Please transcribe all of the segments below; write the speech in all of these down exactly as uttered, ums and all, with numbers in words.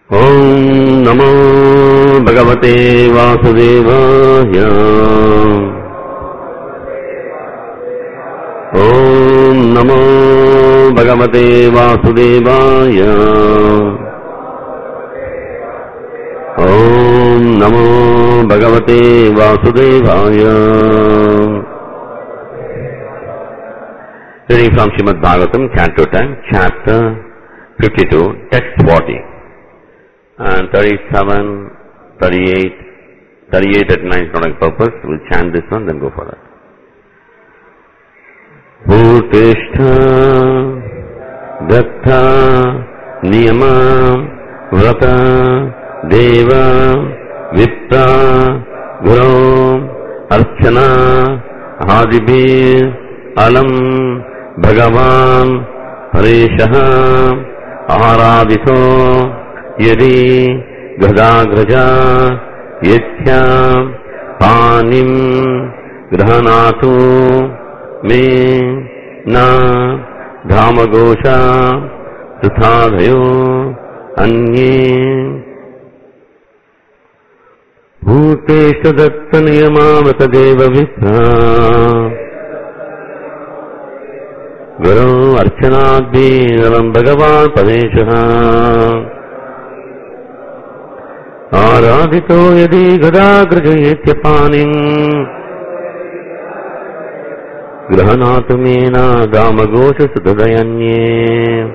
Om Namo Bhagavate Vasudevaya. Om Namo Bhagavate Vasudevaya. Om Namo Bhagavate Vasudevaya. Reading from Srimad Bhagavatam, Canto ten, Chapter fifty-two, Text forty. And thirty-seven, thirty-eight, thirty-eight, thirty-nine is not a purpose. We'll chant this one, then go for that. Bhutishta Datta Niyama Vrata Deva Vipta Guru Archana Hadibir Alam Bhagavan Hareshaha Aharadito Yadi Gadagraja Yethyam Panim Grahanatu Me Na Dhamagosha Suthadhayo Anye Bhutesha Datta Niyamavata Deva Vipra Guru Archanadhi Alam Bhagavan Padeshaha Aradhito Yadi Gadagrajayetya Panim Grahanatu Mena Dhamagosha Sudadayanye.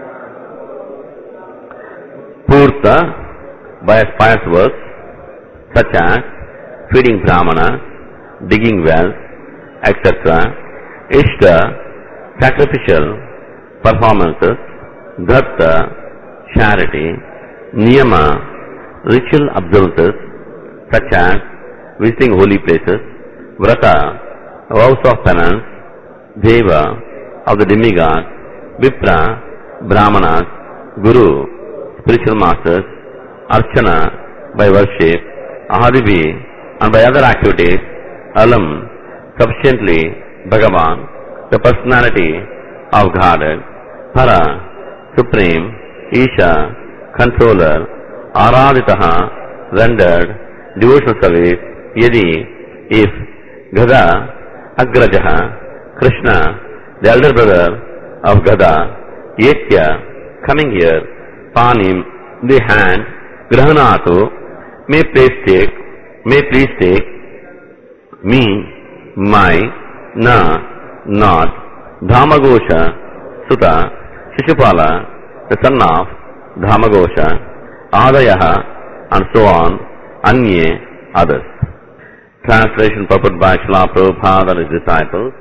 Purta by pious works such as feeding brahmanas, digging wells, et cetera. Ishta, sacrificial performances. Dhatta, charity. Niyama, ritual observances such as visiting holy places. Vrata, vows of penance. Deva, of the demigods. Vipra, brahmanas. Guru, spiritual masters. Archana, by worship. Ahadivi, and by other activities. Alam, sufficiently. Bhagavan, the personality of Godhead. Para, supreme. Isha, controller. Araditaha, rendered devotional service. Yadi, if. Gada, Agrajaha, Krishna, the elder brother of Gada. Yetya, coming here. Panim, the hand. Grahanatu, may please take, may please take. Me, my, na, not. Dhamagosha, Sutta, Shishupala, the son of Dhamagosha. Adayaha, and so on. Anye, others. Translation purport by Srila Prabhupada and his disciples.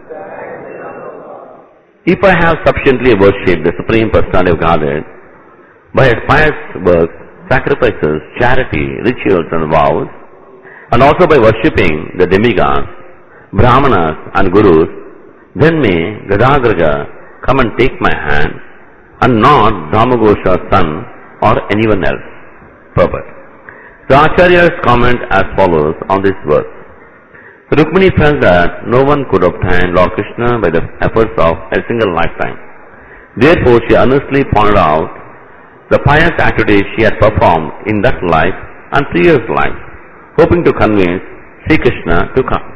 If I have sufficiently worshipped the Supreme Personality of Godhead by pious works, sacrifices, charity, rituals and vows, and also by worshipping the demigods, brahmanas and gurus, then may Gadagraja come and take my hand, and not Dhamagosha's son or anyone else. Purport. The Acharyas comment as follows on this verse. Rukmini felt that no one could obtain Lord Krishna by the efforts of a single lifetime. Therefore she earnestly pointed out the pious activities she had performed in that life and previous life, hoping to convince Sri Krishna to come.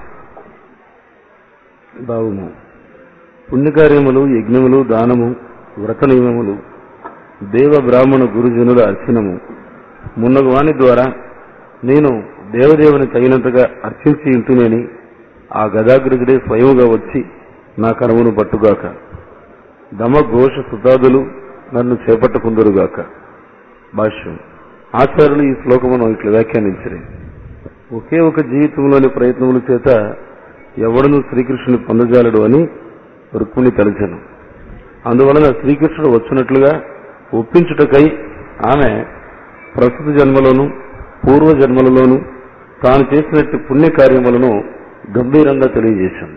భావము పుణ్యకార్యములు యజ్ఞములు దానము వ్రత నియమములు దేవ బ్రాహ్మణ గురుజనుల అర్చనము మున్నగు వాని ద్వారా నేను దేవదేవుని తగినంతగా అర్చించి ఇంటునేని ఆ గదాగ్రజుడే స్వయముగా వచ్చి నా కరమును పట్టుగాక. దమ ఘోష సుతాదులు నన్ను చేపట్టుకుందరుగాక. భాష్యం. ఆచార్యులు ఈ శ్లోకమును ఇట్లా వ్యాఖ్యానించారు. ఒకే ఒక జీవితంలోని ప్రయత్నముల చేత ఎవడను శ్రీకృష్ణుని పొందజాలడు అని రుక్మిణి తలచెను. అందువలన శ్రీకృష్ణుడు వచ్చినట్లుగా ఒప్పించుటకై ఆమె ప్రస్తుత జన్మలోను పూర్వ జన్మలలోను తాను చేసినట్టు పుణ్యకార్యములను గంభీరంగా తెలియజేశాను.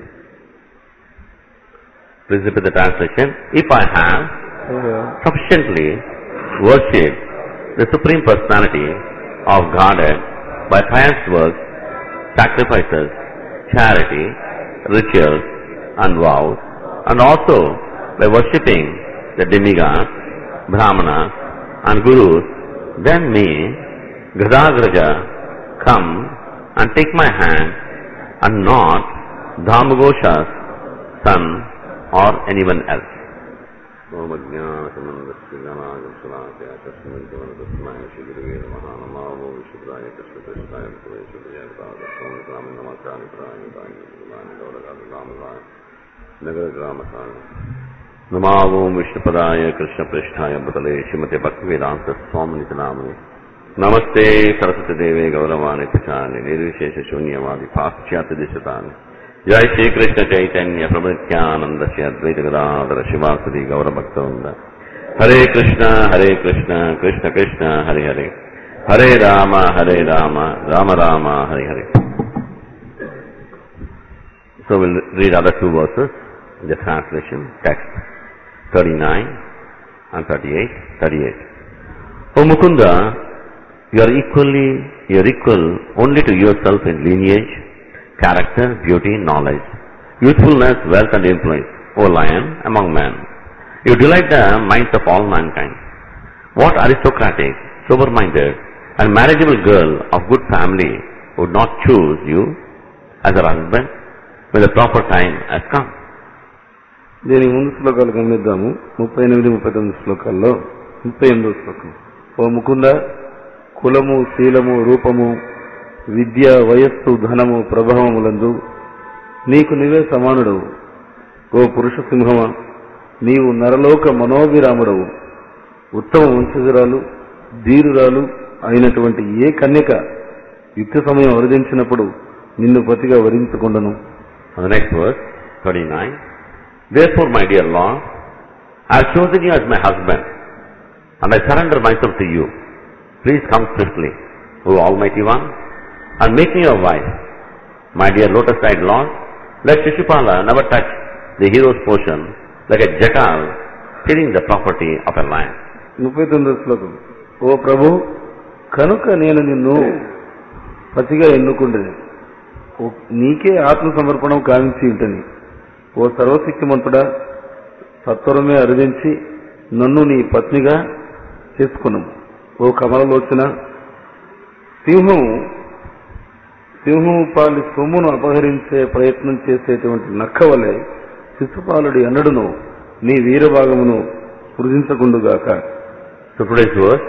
Please repeat the translation. If I have sufficiently worshipped the Supreme Personality of Godhead by pious works, sacrifices, charity, rituals and vows, and also by worshipping the demigods, brahmanas and gurus, then may Gadagraja come and take my hand, and not Dhamagosha's son or anyone else. Namo Vishnupadaya Krishna Prishtaya Bhatale Srimate Bhaktivedanta Swami Nitanamani Namaste Saraswati Deve Gauravani Pachani Nirvishesha Shunyavadi Paschyata Dishatani Jai Shri Krishna Chaitanya Prabhu Nityananda Shri Advaita Gadadhara Shivasadi Gaura Bhaktavinda Hare Krishna Hare Krishna Krishna Krishna Hare Hare Hare Rama Hare Rama Rama Rama Hare Hare. So we'll read other two verses in the translation text thirty-nine and thirty-eight. thirty-eight. O Mukunda, you are equally, you are equal only to yourself in lineage, character, beauty, knowledge, youthfulness, wealth and influence, O Lion among men. You delight the minds of all mankind. What aristocratic, sober-minded and marriageable girl of good family would not choose you as her husband when the proper time has come? దీనికి ముందు శ్లోకాలు గమనిద్దాము. ముప్పై ఎనిమిది ముప్పై తొమ్మిది శ్లోకాల్లో ముప్పై ఎనిమిదో శ్లోకం. ఓ ముకుంద, కులము, శీలము, రూపము, విద్య, వయస్సు, ధనము, ప్రభావములందు నీకు నీవే సమానుడవు. ఓ పురుష సింహమ, నీవు నరలోక మనోవిరాముడవు. ఉత్తమ వంశజురాలు, ధీరురాలు అయినటువంటి ఏ కన్యక యుక్త సమయం వరించినప్పుడు నిన్ను పతిగా వరించకుండాను. Next verse thirty-nine. Therefore, my dear Lord, I have chosen you as my husband, and I surrender myself to you. Please come swiftly, O Almighty One, and make me your wife. My dear lotus-eyed Lord, let Shishupala never touch the hero's portion like a jackal stealing the property of a lion. ముప్పై తొమ్మిదో శ్లోకం. ఓ ప్రభు, కనుక నేను నిన్ను పతిగా ఎన్నుకుంటుంది, నీకే ఆత్మ సమర్పణం కావించి ఉంటుంది. ఓ సర్వశక్తిమంతుడా, సత్వరమే అరుదించి నన్ను నీ పత్నిగా చేసుకున్నాము. ఓ కమలలోచన, సింహం సింహం పాలి సొమ్మును అపహరించే ప్రయత్నం చేసేటువంటి నక్క వలె శిశుపాలుడి అన్నడును నీ వీరభాగమును స్పృశించకుండుగాక. So today's verse,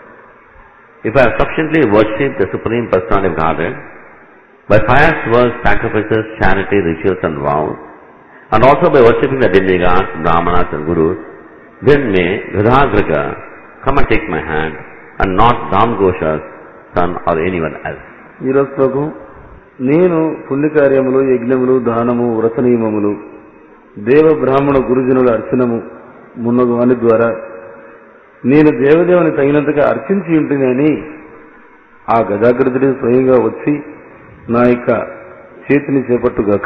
if I have sufficiently worshipped the Supreme Personality of Godhead by pious works, sacrifices, charity, rituals and vows, and also by worshipping the demigods, brahmanas and gurus, then may Gadagraja come and take my hand, and not Dhamagosha's son or anyone else. ఈరోజు శ్లోకం. నేను పుణ్యకార్యములు, యజ్ఞములు, దానము, వ్రత నియమములు, దేవ బ్రాహ్మణ గురుజనుల అర్చనము మున్నగు వాని ద్వారా నేను దేవదేవుని తగినంతగా అర్చించి ఉంటున్నాని ఆ గదాగ్రదుడి స్వయంగా వచ్చి నా యొక్క చేతిని చేపట్టుగాక.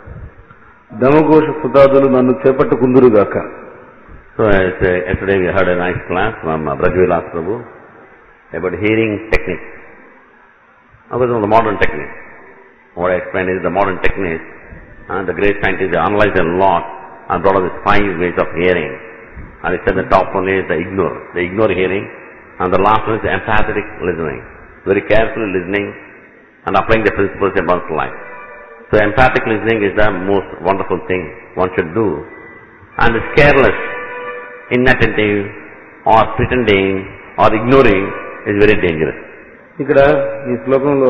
దమఘోష సుతాదులు నన్ను చేపట్టుకుందురుగాక. So as uh, yesterday we heard a nice class from uh, Brajvilas Prabhu about hearing technique. Now this is the modern technique. What I explained is the modern technique, and the great scientists they analyzed a lot and brought up these five ways of hearing. And they said the top one is the ignore, the ignore hearing, and the last one is the empathetic listening, very carefully listening and applying the principles in one's life. So empathic listening is the most wonderful thing one should do, and it's careless, inattentive or pretending or ignoring is very dangerous. ఇక్కడ ఈ శ్లోకంలో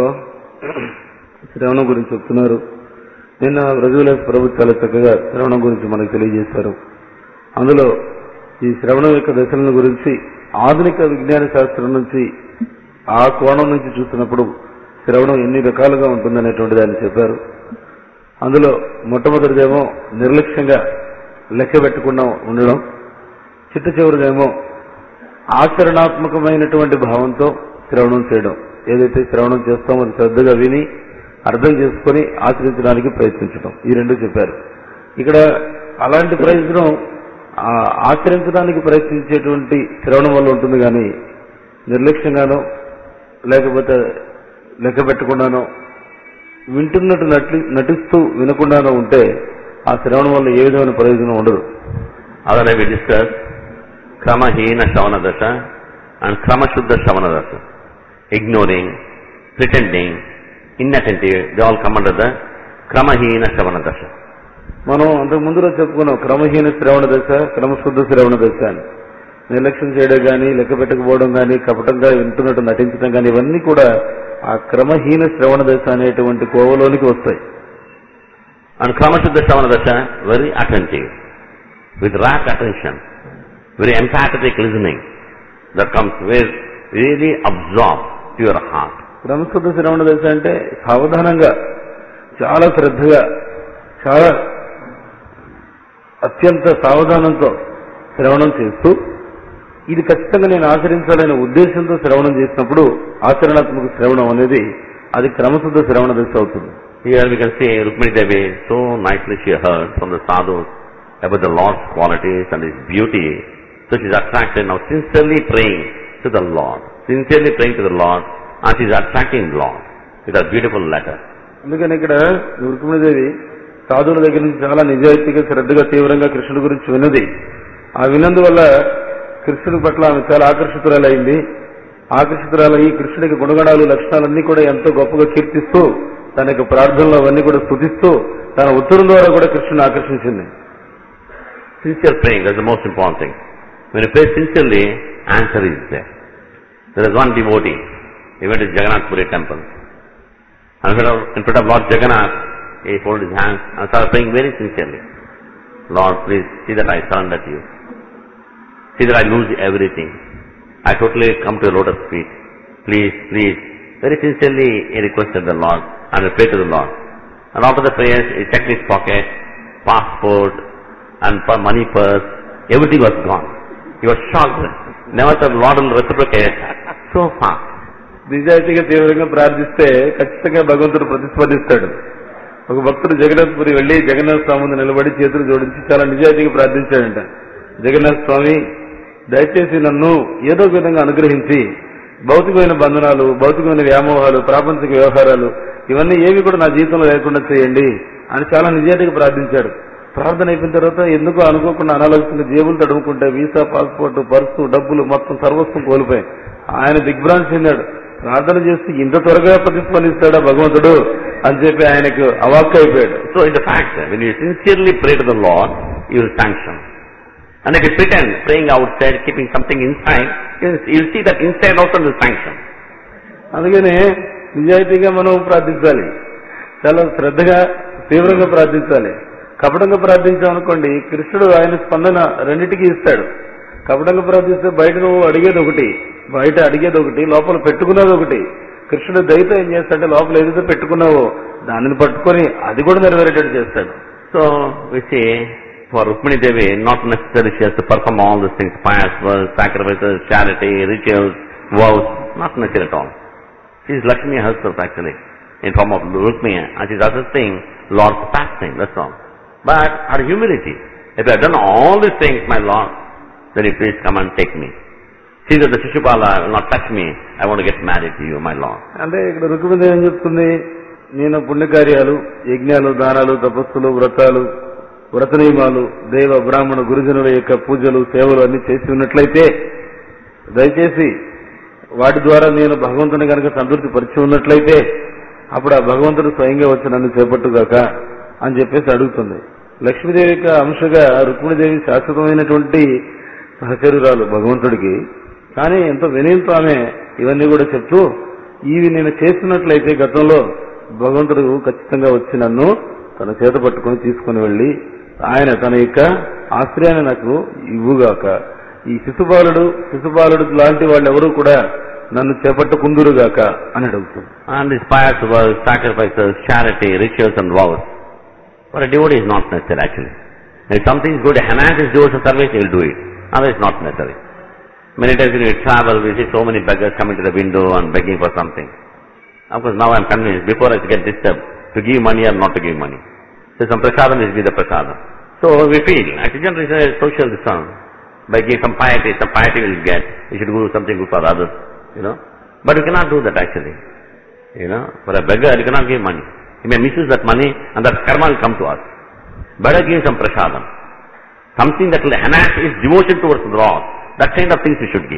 శ్రవణం గురించి చెప్తున్నారు. నిన్న బ్రజవిలాస్ ప్రభు చాలా చక్కగా శ్రవణం గురించి మనకు తెలియజేశారు. అందులో ఈ శ్రవణం యొక్క దశలను గురించి ఆధునిక విజ్ఞాన శాస్త్రం నుంచి ఆ కోణం నుంచి చూసినప్పుడు శ్రవణం ఎన్ని రకాలుగా ఉంటుందనేటువంటి దాన్ని చెప్పారు. అందులో మొట్టమొదటిదేమో నిర్లక్ష్యంగా లెక్క పెట్టకుండా ఉండడం, చిట్ట చివరిదేమో ఆచరణాత్మకమైనటువంటి భావంతో శ్రవణం చేయడం. ఏదైతే శ్రవణం చేస్తామో అది శ్రద్ధగా విని అర్థం చేసుకుని ఆచరించడానికి ప్రయత్నించడం, ఈ రెండు చెప్పారు. ఇక్కడ అలాంటి ప్రయత్నం ఆచరించడానికి ప్రయత్నించేటువంటి శ్రవణం వల్ల ఉంటుంది, కానీ నిర్లక్ష్యంగానో లేకపోతే లెక్క పెట్టకుండానో వింటున్నట్టు నటి నటిస్తూ వినకుండానో ఉంటే ఆ శ్రవణం వల్ల ఏ విధమైన ప్రయోజనం ఉండదు. Otherwise we discuss Kramahina Shravana Dasha and Krama Shuddha Shravana Dasa. Ignoring, pretending, inattentive, they all come under the Kramahina Shravana Dasa. మనం అంతకు ముందులో చెప్పుకున్నాం క్రమహీన శ్రవణ దశ, క్రమశుద్ధ శ్రవణ దశ అని. నిర్లక్ష్యం చేయడం కానీ, లెక్క పెట్టకపోవడం కానీ, కపటంగా వింటున్నట్టు నటించడం కానీ, ఇవన్నీ కూడా ఆ క్రమహీన శ్రవణ దశ అనేటువంటి కోవలోనికి వస్తాయి. And Krama Shuddha Shravana Dasa, very attentive, with rapt attention, very empathetic listening, that comes with really absorbed to your heart. క్రమశుద్ధ శ్రవణ దశ అంటే సావధానంగా, చాలా శ్రద్ధగా, చాలా అత్యంత సావధానంతో శ్రవణం చేస్తూ, ఇది ఖచ్చితంగా నేను ఆచరించాలనే ఉద్దేశంతో శ్రవణం చేసినప్పుడు ఆచరణాత్మక శ్రవణం అనేది అది క్రమశుద్ధ శ్రవణ దశ అవుతుంది. Here we can see Rukmini Devi, so nicely she heard from the sadhus about the Lord's qualities and His beauty. So she is attracted now, sincerely praying to the Lord, sincerely praying to the Lord, and she is attracting the Lord with a beautiful letter. అందుకని ఇక్కడ రుక్మిణీదేవి సాధువుల దగ్గర నుంచి చాలా నిజాయితీగా, శ్రద్ధగా, తీవ్రంగా కృష్ణుడి గురించి విన్నది. ఆ విన్నందువల్ల కృష్ణుడి పట్ల ఆమె చాలా ఆకర్షితురాలైంది. ఆకర్షితురాలయ్యి కృష్ణుడికి గుణగణాలు, లక్షణాలన్నీ కూడా ఎంతో గొప్పగా కీర్తిస్తూ, తన యొక్క ప్రార్థనలు అవన్నీ కూడా స్తుతిస్తూ, తన ఉత్తరం ద్వారా కూడా కృష్ణుని ఆకర్షించింది. Sincere praying, that's the most important thing. When you pray sincerely, answer is there. There is one devotee, he went to Jagannath Puri temple. And in front of Lord Jagannath, he folded his hands and started praying very sincerely. Lord, please see that I surrender to you. See that I lose everything. I totally come to your lotus feet. Please, please. Very sincerely he requested the Lord and he prayed to the Lord. And after the prayers, he checked his pocket, passport and money purse. Everything was gone. He was shocked. Never thought Lord will reciprocate so fast. నిజాయితీగా తీవ్రంగా ప్రార్థిస్తే ఖచ్చితంగా భగవంతుడు ప్రతిస్పందిస్తాడు. ఒక భక్తుడు జగన్నాథ్ పురి వెళ్లి జగన్నాథ స్వామి ముందు నిలబడి చేతులు జోడించి చాలా నిజాయితీగా ప్రార్థించాడంట. జగన్నాథ స్వామి, దయచేసి నన్ను ఏదో ఒక విధంగా అనుగ్రహించి భౌతికమైన బంధనాలు, భౌతికమైన వ్యామోహాలు, ప్రాపంచిక వ్యవహారాలు ఇవన్నీ ఏవి కూడా నా జీవితంలో లేకుండా చేయండి అని చాలా నిజాయితీగా ప్రార్థించాడు. ప్రార్థన అయిపోయిన తర్వాత ఎందుకో అనుకోకుండా అనాలోచనగా జేబులు తడుముకుంటే వీసా, పాస్పోర్ట్, పర్సు, డబ్బులు మొత్తం సర్వస్వం కోల్పోయాయి. ఆయన దిగ్భ్రాంతి చెందాడు. ప్రార్థన చేస్తే ఇంత త్వరగా ప్రతిస్పందిస్తాడా భగవంతుడు అని చెప్పి ఆయనకు అవాక్కు అయిపోయాడు. So in the fact, when you sincerely pray to the Lord, you will sanction. And if you pretend praying outside, keeping something inside, you will see that inside also will sanction. అందుకనే నిజాయితీగా మనం ప్రార్థించాలి, చాలా శ్రద్ధగా తీవ్రంగా ప్రార్థించాలి. కపటంగా ప్రార్థించామనుకోండి, కృష్ణుడు ఆయన స్పందన రెండింటికి ఇస్తాడు. కపటంగా ప్రార్థిస్తే బయట నువ్వు అడిగేది ఒకటి, బయట అడిగేది ఒకటి, లోపల పెట్టుకున్నది ఒకటి. కృష్ణుడు దయతో ఏం చేస్తాడంటే లోపల ఏదైతే పెట్టుకున్నావో దానిని పట్టుకొని అది కూడా నెరవేరేటట్టు చేస్తాడు. So we see for Rukmini Devi, not necessarily she has to perform all these things, pious works, sacrifices, charity, rituals, vows, not necessary at all. She is Lakshmi herself actually, in form of Rukmini, and she is assisting Lord's pastime, that's all. But her humility, if I have done all these things, my Lord, then you please come and take me. See that the Shishupala will not touch me, I want to get married to you, my Lord. అంటే ఇక్కడ రుక్మిణి ఏం చెప్తుంది, నేను పుణ్యకార్యాలు, యజ్ఞాలు, దానాలు, తపస్సులు, వ్రతాలు, వ్రత నియమాలు, దేవ బ్రాహ్మణ గురుజనుల యొక్క పూజలు, సేవలు అన్ని చేసి ఉన్నట్లయితే, దయచేసి వాటి ద్వారా నేను భగవంతుని కనుక సంతృప్తి పరిచి ఉన్నట్లయితే అప్పుడు ఆ భగవంతుడు స్వయంగా వచ్చి నన్ను చేపట్టుగాక అని చెప్పేసి అడుగుతుంది. లక్ష్మీదేవి యొక్క అంశగా రుక్మిణీదేవి శాశ్వతమైనటువంటి సహచరురాలు భగవంతుడికి. కానీ ఎంతో వినయంతో ఆమె ఇవన్నీ కూడా చెప్తూ, ఇవి నేను చేస్తున్నట్లయితే గతంలో భగవంతుడు ఖచ్చితంగా వచ్చి నన్ను తన చేత పట్టుకుని తీసుకుని వెళ్లి ఆయన తన యొక్క ఆశ్రయాన్ని నాకు ఇవ్వుగాక. ఈ శిశుపాలుడు శిశుపాలుడు లాంటి వాళ్ళు ఎవరూ కూడా నన్ను చేపట్టుకుందురుగాక అని అడుగుతుంది. And these pious works, sacrifices, charity, rituals and vows, for a devotee is not necessary actually. If something is going to enhance his devotional service, he will do it. Otherwise not necessary. Many times when we travel, we see so many beggars coming to the window and begging for something. Of course now I am convinced, before I get disturbed, to give money or not to give money. So some prasadam is give the prasadam. So we feel, actually generally it's a social discern. By giving some piety, some piety will get, we should do something good for others, you know. But you cannot do that actually. You know, for a beggar you cannot give money. He may misuse that money and that karma will come to us. Better give some prasadam. Something that will enhance his devotion towards the Lord. That kind of things we should give.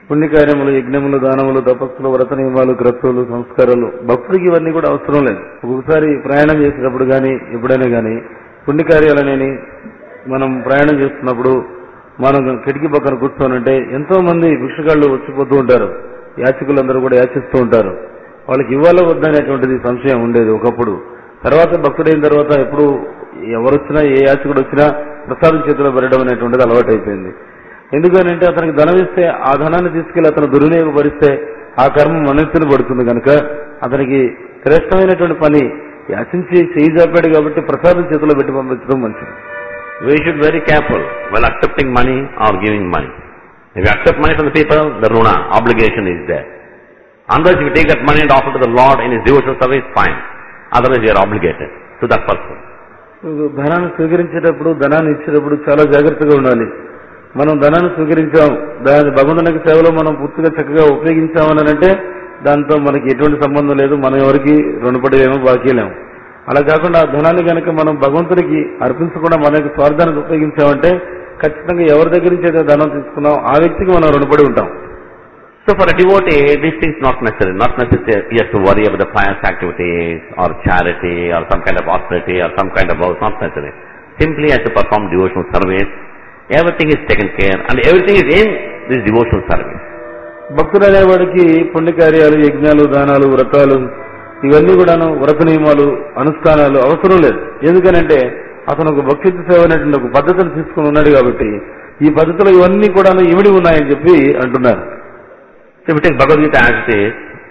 పుణ్యకార్యములు, యజ్ఞములు, దానములు, తపస్సులు, వ్రత నియమాలు, క్రతువులు, సంస్కారాలు భక్తుడికి ఇవన్నీ కూడా అవసరం లేదు. ఒక్కొక్కసారి ప్రయాణం చేసేటప్పుడు కానీ ఎప్పుడైనా కానీ పుణ్యకార్యాలనేని మనం ప్రయాణం చేస్తున్నప్పుడు మనం కిటికీ పక్కన కూర్చోనంటే ఎంతో మంది భిక్షగాళ్ళు వచ్చిపోతూ ఉంటారు. యాచకులందరూ కూడా యాచిస్తూ ఉంటారు. వాళ్ళకి ఇవ్వాలో వద్దనేటువంటిది సంశయం ఉండేది ఒకప్పుడు. తర్వాత భక్తుడైన తర్వాత ఎప్పుడు ఎవరొచ్చినా ఏ యాచకుడు వచ్చినా ప్రసాదం చేతిలో పెట్టడం అనేటువంటిది అలవాటు అయిపోయింది. ఎందుకనంటే అతనికి ధనం ఇస్తే ఆ ధనాన్ని తీసుకెళ్లి అతను దుర్వినియోగపరిస్తే ఆ కర్మ మనస్సును పడుతుంది కనుక అతనికి శ్రేష్టమైనటువంటి పని యాచించి చేయి జాపాడు కాబట్టి ప్రసాదం చేతిలో పెట్టి పంపించడం మంచిది. We should be very careful while accepting money or giving money. If you accept money from the people, the runa, obligation is there. Unless if you take that money and offer to the Lord in His devotional service, fine. Otherwise you are obligated to that person. ధనాన్ని స్వీకరించేటప్పుడు, ధనాన్ని ఇచ్చేటప్పుడు చాలా జాగ్రత్తగా ఉండాలి. మనం ధనాన్ని స్వీకరించాం, దాని భగవంతునికి సేవలో మనం పూర్తిగా చక్కగా ఉపయోగించామని అంటే దాంతో మనకి ఎటువంటి సంబంధం లేదు, మనం ఎవరికి రుణపడేమో బాకీలేము. అలా కాకుండా ఆ ధనాన్ని కనుక మనం భగవంతుడికి అర్పించకుండా మన యొక్క స్వార్థానికి ఉపయోగించామంటే ఖచ్చితంగా ఎవరి దగ్గర నుంచి అయితే ధనం తీసుకున్నాం ఆ వ్యక్తికి మనం రుణపడి ఉంటాం. So for a devotee, these things not necessary. Not necessary he has to worry about the pious activities or charity or some kind of austerity or some kind of vows. Not necessary. Simply has to perform devotional service. Everything is taken care and everything is in this devotional service. భక్తుడు అనేవాడికి పుణ్యకార్యాలు, యజ్ఞాలు, దానాలు, వ్రతాలు ఇవన్నీ కూడాను వ్రత నియమాలు, అనుష్ఠానాలు అవసరం లేదు. ఎందుకనంటే అతను ఒక భక్తి సేవ అనేటువంటి ఒక పద్ధతిని తీసుకుని ఉన్నాడు కాబట్టి ఈ పద్ధతిలో ఇవన్నీ కూడా ఇమిడి ఉన్నాయని చెప్పి అంటున్నారు. So if we take Bhagavad Gita as it is,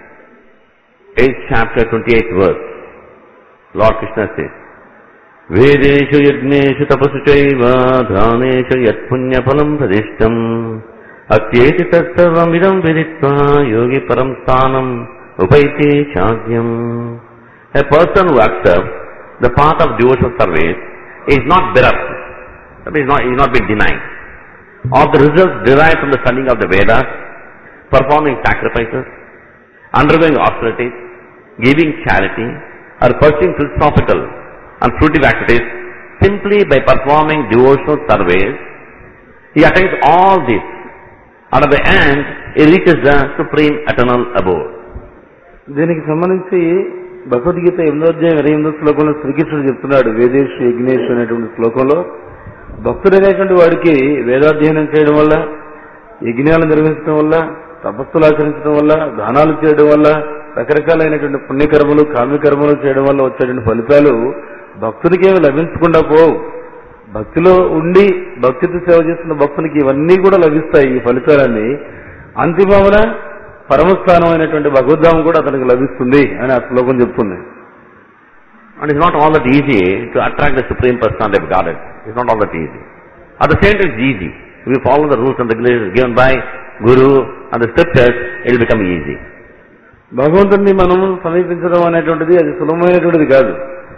eighth chapter, twenty-eighth verse, Lord Krishna says, Vedeshu yajneshu tapasu chaiva dhaneshu yat punya phalam pradishtam atyeti tatsarvam idam viditva yogi param sthanam upaiti chadyam. A person who accepts the path of devotional service is not bereft, that is not, is not being denied, of the results derived from the studying of the Vedas, performing sacrifices, undergoing austerities, giving charity, or pursuing philosophical and fruitive activities. Simply by performing devotional service, he attains all this, and at the end, he reaches the supreme eternal abode. దీనికి సంబంధించి భగవద్గీత ఎనిమిదో అధ్యాయం ఇరవై ఎనిమిదో శ్లోకంలో శ్రీకృష్ణుడు చెప్తున్నాడు. వేదేశు యజ్ఞేశు అనేటువంటి శ్లోకంలో భక్తుడు అనేటువంటి వాడికి వేదాధ్యయనం చేయడం వల్ల, యజ్ఞాలు నిర్వహించడం వల్ల, తపస్సులు ఆచరించడం వల్ల, దానాలు చేయడం వల్ల, రకరకాలైనటువంటి పుణ్యకర్మలు, కామ్యకర్మలు చేయడం వల్ల వచ్చేటువంటి ఫలితాలు భక్తుడికి ఏమి లభించకుండా పోవు. భక్తిలో ఉండి భక్తితో సేవ చేస్తున్న భక్తునికి ఇవన్నీ కూడా లభిస్తాయి. ఈ ఫలితాలన్నీ అంతిమమున పరమస్థానం అయినటువంటి భగవద్ధామం కూడా అతనికి లభిస్తుంది అని ఆ శ్లోకం చెప్తుంది. And it's not all that easy to attract the Supreme Personality of Godhead. It's not all that easy. At the same time, it's easy. If we follow the rules and regulations given by Guru and the scriptures, it will become easy. భగవంతుడిని మనం సమీపించడం అనేటువంటిది అది సులభమైనటువంటిది కాదు.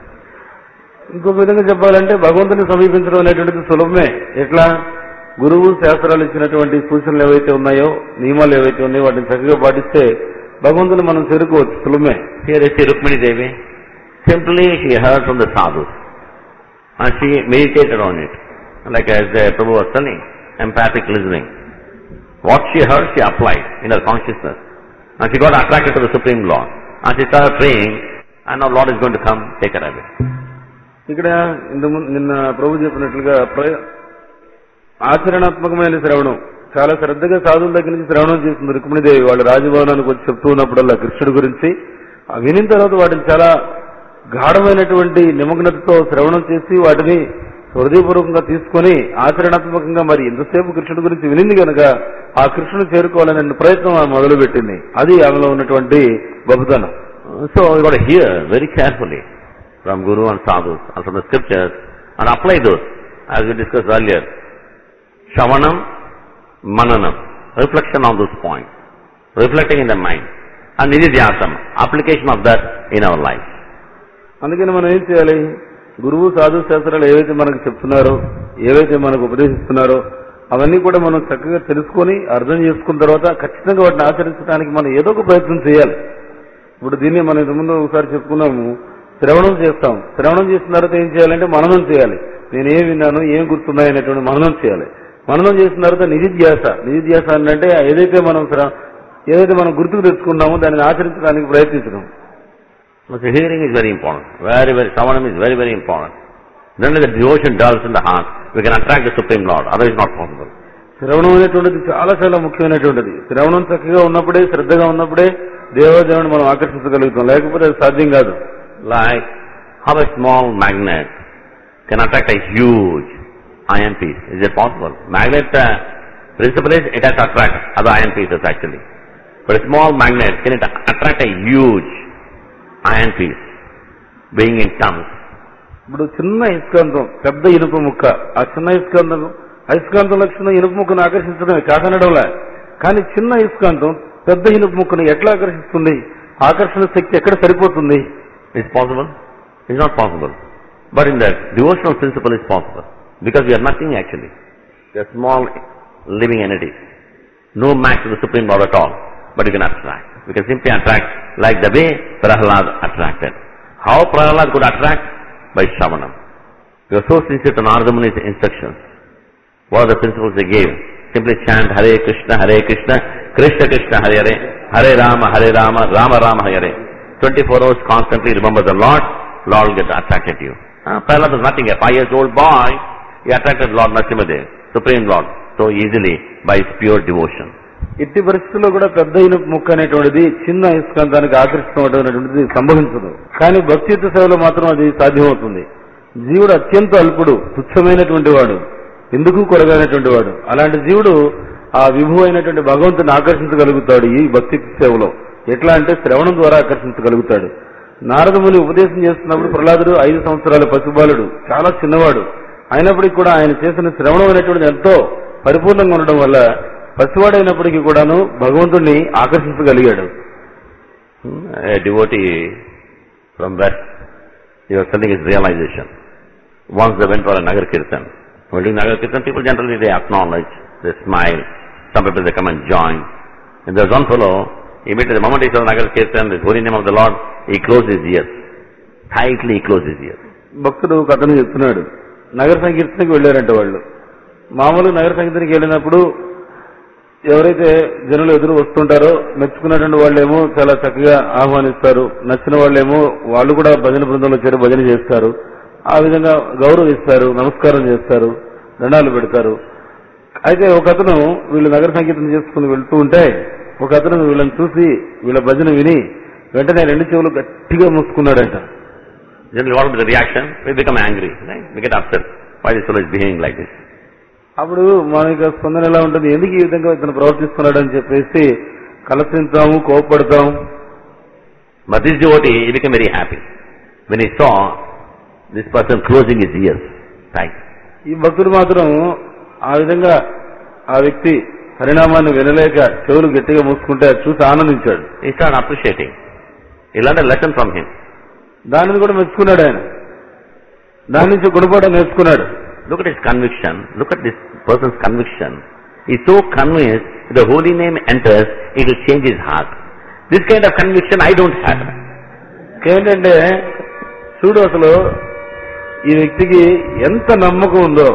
ఇంకొక విధంగా చెప్పాలంటే భగవంతుని సమీపించడం అనేటువంటిది సులభమే. ఎట్లా? గురువు శాస్త్రాలు ఇచ్చినటువంటి సూచనలు ఏవైతే ఉన్నాయో, నియమాలు ఏవైతే ఉన్నాయో వాటిని చక్కగా పాటిస్తే భగవంతుని మనం చేరుకోవచ్చు, సులభమే. Here is Rukmini Devi. Simply she heard from the sadhus and she meditated on it. Like as the Prabhu was telling, empathic listening. What she heard, she applied in her consciousness. And she got attracted to the Supreme Lord. And she started praying, and now Lord is going to come, take her away. ఇక్కడ నిన్న ప్రభు చెప్పినట్లుగా ఆచరణాత్మకమైన శ్రవణం చాలా శ్రద్ధగా సాధువుల దగ్గర నుంచి శ్రవణం చేస్తుంది రుక్మిణీదేవి. వాళ్ళు రాజభవనానికి వచ్చి చెప్తూ ఉన్నప్పుడల్లా కృష్ణుడి గురించి వినిన తర్వాత వాటిని చాలా గాఢమైనటువంటి నిమగ్నతతో శ్రవణం చేసి వాటిని హృదయపూర్వకంగా తీసుకుని ఆచరణాత్మకంగా మరి ఎంతసేపు కృష్ణుడి గురించి వినింది కనుక ఆ కృష్ణుడు చేరుకోవాలనే ప్రయత్నం ఆమె మొదలుపెట్టింది. అది ఆమెలో ఉన్నటువంటి గొప్పతనం. So you got to hear very carefully from Guru and Sadhus and from the scriptures and apply those as we discussed earlier. Shravanam, Mananam, reflection on those points, reflecting in the mind, and Nididhyasam, application of that in our life. అందుకని మనం ఏం చేయాలి? గురువు సాధు శాస్త్రాలు ఏవైతే మనకు చెప్తున్నారో, ఏవైతే మనకు ఉపదేశిస్తున్నారో అవన్నీ కూడా మనం చక్కగా తెలుసుకొని అర్థం చేసుకున్న తర్వాత ఖచ్చితంగా వాటిని ఆచరించడానికి మనం ఏదో ఒక ప్రయత్నం చేయాలి. ఇప్పుడు దీన్ని మనం ఇంతకుముందు ఒకసారి చెప్పుకున్నాము, శ్రవణం చేస్తాం. శ్రవణం చేసిన తర్వాత ఏం చేయాలంటే మననం చేయాలి. నేను ఏం విన్నాను, ఏం గుర్తున్నాయి అనేటువంటి మననం చేయాలి. మననం చేసిన తర్వాత నిధిధ్యాస నిధిధ్యాస అంటే ఏదైతే మనం ఏదైతే మనం గుర్తుకు తెచ్చుకున్నామో దానిని ఆచరించడానికి ప్రయత్నించడం. So hearing is very important. Very, very, Savanam is very, very important. Then the devotion dwells in the heart, we can attract the Supreme Lord. Otherwise not possible. శ్రవణం అనేటువంటిది చాలా చాలా ముఖ్యమైనటువంటిది. శ్రవణం చక్కగా ఉన్నప్పుడే, శ్రద్ధగా ఉన్నప్పుడే దేవదేవుని మనం ఆకర్షించగలుగుతాం, లేకపోతే అది సాధ్యం కాదు. Like how a small magnet can attract a huge iron piece. Is it possible? Magnet uh, principle is it has to attract other iron pieces actually. But a small magnet, can it attract a huge iron piece, being in terms? ఇప్పుడు చిన్న ఇస్కాంతం, పెద్ద ఇనుప ముక్క, ఆ చిన్న ఇస్కాంతం అయస్కాంతం లక్షణం ఇనుప ముక్కను ఆకర్షించడమే కాకనడంలా. కానీ చిన్న ఇస్కాంతం పెద్ద ఇనుప ముక్కను ఎట్లా ఆకర్షిస్తుంది? ఆకర్షణ శక్తి ఎక్కడ సరిపోతుంది? It's possible? It's not possible. But in the devotional principle it's possible. Because we are nothing actually. We are small living entities. No match to the Supreme Lord at all. But you can attract. We can simply attract like the way Prahlad attracted. How Prahlad could attract? By Shavanam. We are so sincere to Narada Muni's instructions. What are the principles they gave? Simply chant Hare Krishna, Hare Krishna, Krishna Krishna, Hare Hare, Hare Rama, Hare Rama, Rama Rama, Hare Hare. twenty-four hours constantly remember the Lord, Lord will get attracted to you. Uh, Prahlad was nothing, a five years old boy, he attracted Lord Narasimhadev, Supreme Lord, so easily by his pure devotion. ఇట్టి పరిస్థితుల్లో కూడా పెద్ద ఇనుప ముక్క అనేటువంటిది చిన్న ఇస్కాంతానికి ఆకర్షితం అనేటువంటిది సంభవించదు. కానీ భక్తియుత సేవలో మాత్రం అది సాధ్యమవుతుంది. జీవుడు అత్యంత అల్పుడు, తుచ్చమైనటువంటి వాడు, ఎందుకు కొరగానటువంటి వాడు. అలాంటి జీవుడు ఆ విభు అయినటువంటి భగవంతుని ఆకర్షించగలుగుతాడు ఈ భక్తి సేవలో. ఎట్లా అంటే శ్రవణం ద్వారా ఆకర్షించగలుగుతాడు. నారదముని ఉపదేశం చేస్తున్నప్పుడు ప్రహ్లాదుడు ఐదు సంవత్సరాల పసిబాలుడు, చాలా చిన్నవాడు. అయినప్పటికీ కూడా ఆయన చేసిన శ్రవణం అనేటువంటిది ఎంతో పరిపూర్ణంగా ఉండడం వల్ల పసివాడైనప్పటికీ కూడాను భగవంతుడిని ఆకర్షించగలిగాడు. A devotee from West, he was telling his realization. Once they went for a Nagar Kirtan. While doing Nagar Kirtan, people generally they acknowledge, they smile. Some people they come and join. And there was one fellow, immediately the moment he saw Nagar Kirtan, the holy name of the Lord, he closed his ears. Tightly he closed his ears. భక్తుడు కథను చెప్తున్నాడు. నగర సంకీర్తనకి వెళ్ళారంట వాళ్ళు. మామూలు నగర సంకీర్తనకి వెళ్ళినప్పుడు ఎవరైతే జనులు ఎదురు వస్తుంటారో మెచ్చుకున్నటువంటి వాళ్ళేమో చాలా చక్కగా ఆహ్వానిస్తారు, నచ్చిన వాళ్ళేమో వాళ్ళు కూడా భజన బృందంలో చేరి భజన చేస్తారు. ఆ విధంగా గౌరవిస్తారు, నమస్కారం చేస్తారు, దండాలు పెడతారు. అయితే ఒక అతను వీళ్ళు నగర సంకీర్తన చేసుకుని వెళ్తూ ఉంటే ఒక అతను వీళ్ళని చూసి వీళ్ళ భజన విని వెంటనే రెండు చెవులు గట్టిగా మూసుకున్నాడంట. Generally what will be the reaction? We become angry, right? We get upset. Why this fellow is behaving like this? అప్పుడు మన యొక్క స్పందన ఎలా ఉంటుంది? ఎందుకు ఈ విధంగా ఇతను ప్రవర్తిస్తున్నాడు అని చెప్పేసి కలసింతాము, కోపడతాం. But this devotee, he became very happy when he saw this person closing his ears tight. ఈ భక్తుడు మాత్రం ఆ విధంగా ఆ వ్యక్తి పరిణామాన్ని వినలేక చెవులు గట్టిగా మూసుకుంటే చూసి ఆనందించాడు. He started appreciating. He learned a lesson from him. దానిని కూడా మెచ్చుకున్నాడు ఆయన. దాని నుంచి గుణపాఠం నేర్చుకున్నాడు. Look at his conviction. Look at this person's conviction. He is so convinced if the holy name enters, it will change his heart. This kind of conviction I don't have. ఏంటంటే చూడు అసలు ఈ వ్యక్తికి ఎంత నమ్మకం ఉందో,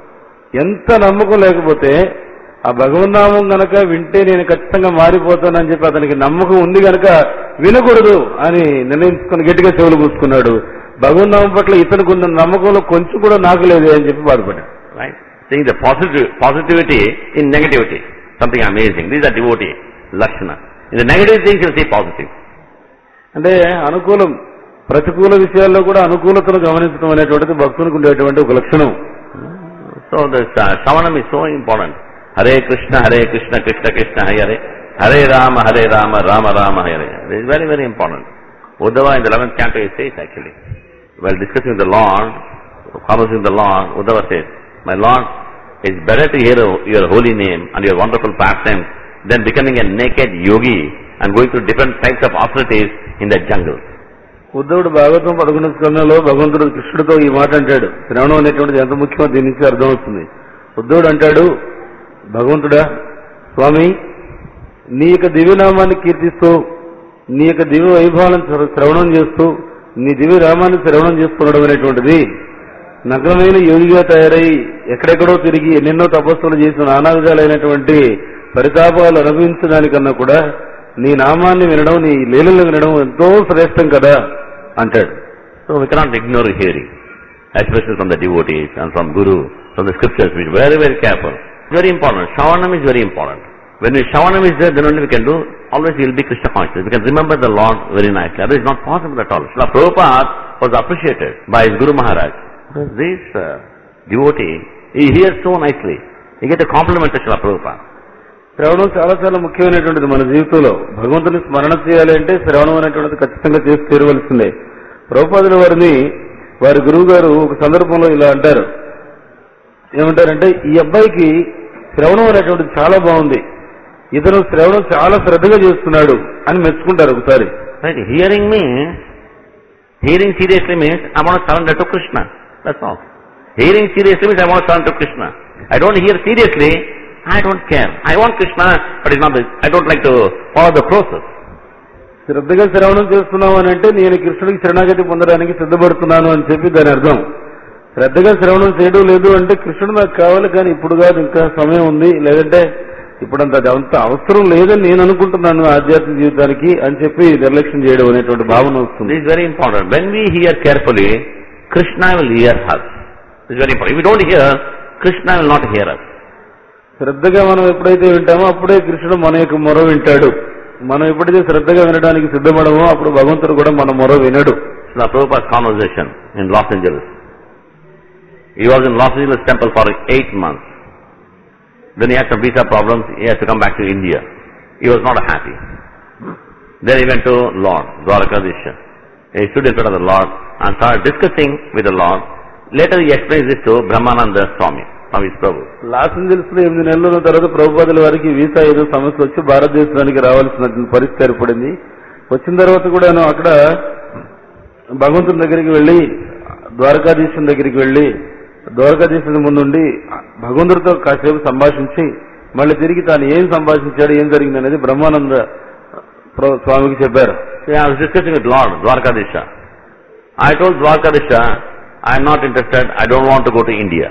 ఎంత నమ్మకం లేకపోతే ఆ భగవన్నామం గనక వింటే నేను ఖచ్చితంగా మారిపోతానని చెప్పి అతనికి నమ్మకం ఉంది గనక వినకూడదు అని నిర్ణయించుకుని గట్టిగా చెవులు కూసుకున్నాడు. భగవన్నామం పట్ల ఇతనికి ఉన్న నమ్మకంలో కొంచెం కూడా నాకు లేదు అని చెప్పి బాధపడ్డాడు. Right? Seeing the positive, positivity in negativity. Something amazing. These are devotee lakshana. In the negative things you see positive. అంటే అనుకూలం, ప్రతికూల విషయాల్లో కూడా అనుకూలతను గమనించడం అనేటువంటిది భక్తునికి ఉండేటువంటి ఒక లక్షణం. So this uh, Shavanam is so important. Hare Krishna, Hare Krishna, Krishna Krishna, Hare Hare, Hare Rama, Hare Rama, Rama Rama, Hare Hare. This is very, very important. Uddhava in the eleventh canto he says actually, while discussing the Lord, conversing the Lord, Uddhava says, my Lord, it's better to hear your holy name and your wonderful pastimes than becoming a naked yogi and going through different types of austerities in the jungle. ఉద్ధవుడు భాగవతం పదకొండు స్కంధంలో భగవంతుడు కృష్ణుడితో ఈ మాట అంటాడు. శ్రవణం అనేటువంటిది ఎంత ముఖ్యమో దీని నుంచి అర్థమవుతుంది. ఉద్ధవుడు అంటాడు, భగవంతుడా స్వామి, నీ యొక్క దివ్యనామాన్ని కీర్తిస్తూ, నీ యొక్క దివ్య వైభవాలను శ్రవణం చేస్తూ, నీ దివ్య రామాన్ని శ్రవణం చేసుకునడం అనేటువంటిది నగ్నమైన యోగిగా తయారై ఎక్కడెక్కడో తిరిగి ఎన్నెన్నో తపస్సులు చేసి నానా విధాలైనటువంటి పరితాపాలు అనుభవించడానికన్నా కూడా నీ నామాన్ని వినడం, నీ లీలలు వినడం ఎంతో శ్రేష్టం కదా అంటాడు. So we cannot ignore hearing, especially from the devotees and from Guru, from the scriptures, which is very, very careful. It's very important. Shravanam is very important. When we Shravanam is there, then only we can do, always we will be Krishna conscious. We can remember the Lord very nicely. Otherwise it's not possible at all. Srila Prabhupada was appreciated by his Guru Maharaj. Because this uh, devotee, he hears so nicely. He gets a compliment to Srila Prabhupada. శ్రవణం చాలా చాలా ముఖ్యమైనటువంటిది మన జీవితంలో. భగవంతుని స్మరణ చేయాలి అంటే శ్రవణం అనేటువంటిది ఖచ్చితంగా చేసి తీరవలసిందే. ప్రభుపాదుల వారిని వారి గురువు గారు ఒక సందర్భంలో ఇలా అంటారు. ఏమంటారంటే, ఈ అబ్బాయికి శ్రవణం అనేటువంటిది చాలా బాగుంది, ఇతను శ్రవణం చాలా శ్రద్ధగా చేస్తున్నాడు అని మెచ్చుకుంటారు ఒకసారి. Hearing means, hearing seriously means I want to surrender to Krishna. That's all. Hearing seriously means I want to surrender to Krishna. I don't hear seriously, I don't care. I want Krishna, but it's not. I don't like to follow the process. శ్రద్ధగా శ్రవణం చేస్తున్నావు అని అంటే నేను కృష్ణుడికి శరణాగతి పొందడానికి సిద్ధపడుతున్నాను అని చెప్పి దాని అర్థం. శ్రద్ధగా శ్రవణం చేయడం లేదు అంటే కృష్ణుడు నాకు కావాలి, కానీ ఇప్పుడు కాదు, ఇంకా సమయం ఉంది, లేదంటే ఇప్పుడంత అంత అవసరం లేదని నేను అనుకుంటున్నాను ఆధ్యాత్మిక జీవితానికి అని చెప్పి నిర్లక్ష్యం చేయడం అనేటువంటి భావన వస్తుంది. This is very important. When we hear carefully, Krishna will hear us. This is very important. If we don't hear, Krishna will not hear us. శ్రద్ధగా మనం ఎప్పుడైతే వింటామో అప్పుడే కృష్ణుడు మన యొక్క మొర వింటాడు. మనం ఎప్పుడైతే శ్రద్ధగా వినడానికి సిద్ధపడమో అప్పుడు భగవంతుడు కూడా మన మొర వినడు. Srila Prabhupada's conversation in Los Angeles. He was in Los Angeles temple for eight months. Then he had some visa problems. He had to come back to India. He was not happy. Then he went to Lord, Dwarakadisha. He stood in front of the Lord and started discussing with the Lord. Later he explains this to Brahmananda Swami. Los Angeles లో ఎనిమిది నెలల ఉన్న తర్వాత ప్రభుపాదుల వారికి visa ఏదో సమస్య వచ్చి భారతదేశానికి రావాల్సిన పరిస్థితి ఏర్పడింది. వచ్చిన తర్వాత కూడా అక్కడ భగవంతుని దగ్గరికి వెళ్లి ద్వారకాధీశుని దగ్గరికి వెళ్లి ద్వారకాధీశుని ముందుండి భగవంతుడితో కాసేపు సంభాషించి మళ్ళీ తిరిగి తాను ఏం సంభాషించాడు, ఏం జరిగింది అనేది బ్రహ్మానంద స్వామికి చెప్పారు. I was discussing with Lord Dwarakadisha. I told Dwarakadisha, I am not interested. I don't want to go to India.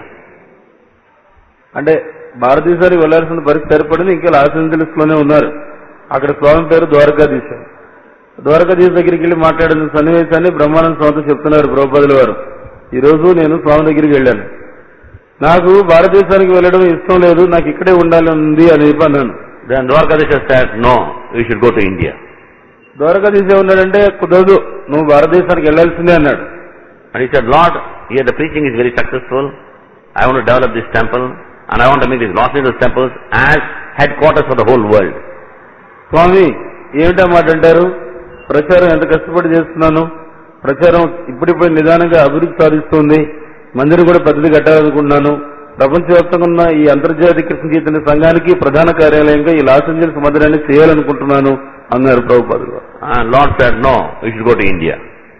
అంటే భారతదేశానికి వెళ్లాల్సిన పరిస్థితి ఏర్పడింది. ఇంకా లాస్ ఏంజల్స్ లోనే ఉన్నారు. అక్కడ స్వామి పేరు ద్వారకాధీశ. ద్వారకాధీశ దగ్గరికి వెళ్లి మాట్లాడిన సన్నివేశాన్ని బ్రహ్మానంద స్వామితో చెప్తున్నారు ప్రభుపాదుల వారు. ఈ రోజు నేను స్వామి దగ్గరికి వెళ్ళాను, నాకు భారతదేశానికి వెళ్లడం ఇష్టం లేదు, నాకు ఇక్కడే ఉండాలని ఉంది అని చెప్పి అన్నాను. Then Dwarakadisha said, no, you should go to India. Dwarkadhish ఉన్నాడంటే కుదరదు, నువ్వు భారతదేశానికి వెళ్లాల్సిందే అన్నాడు. And he said, Lord, here the preaching is very successful. I want to develop this temple. And I want to make these Los Angeles temples as headquarters for the whole world. స్వామి ఏమిటా మాట అంటారు? ప్రచారం ఎంత కష్టపడి చేస్తున్నాను, ప్రచారం ఇప్పుడిప్పుడు నిదానంగా అభివృద్ధి సాధిస్తుంది, మందిరం కూడా పెద్దది కట్టాలనుకుంటున్నాను, ప్రపంచవ్యాప్తంగా ఉన్న ఈ అంతర్జాతీయ కృష్ణ చైతన్య సంఘానికి ప్రధాన కార్యాలయంగా ఈ లాస్ ఏంజల్స్ మందిరాన్ని చేయాలనుకుంటున్నాను అన్నారు ప్రభుపాదులు. Lord said, no, you should go to India.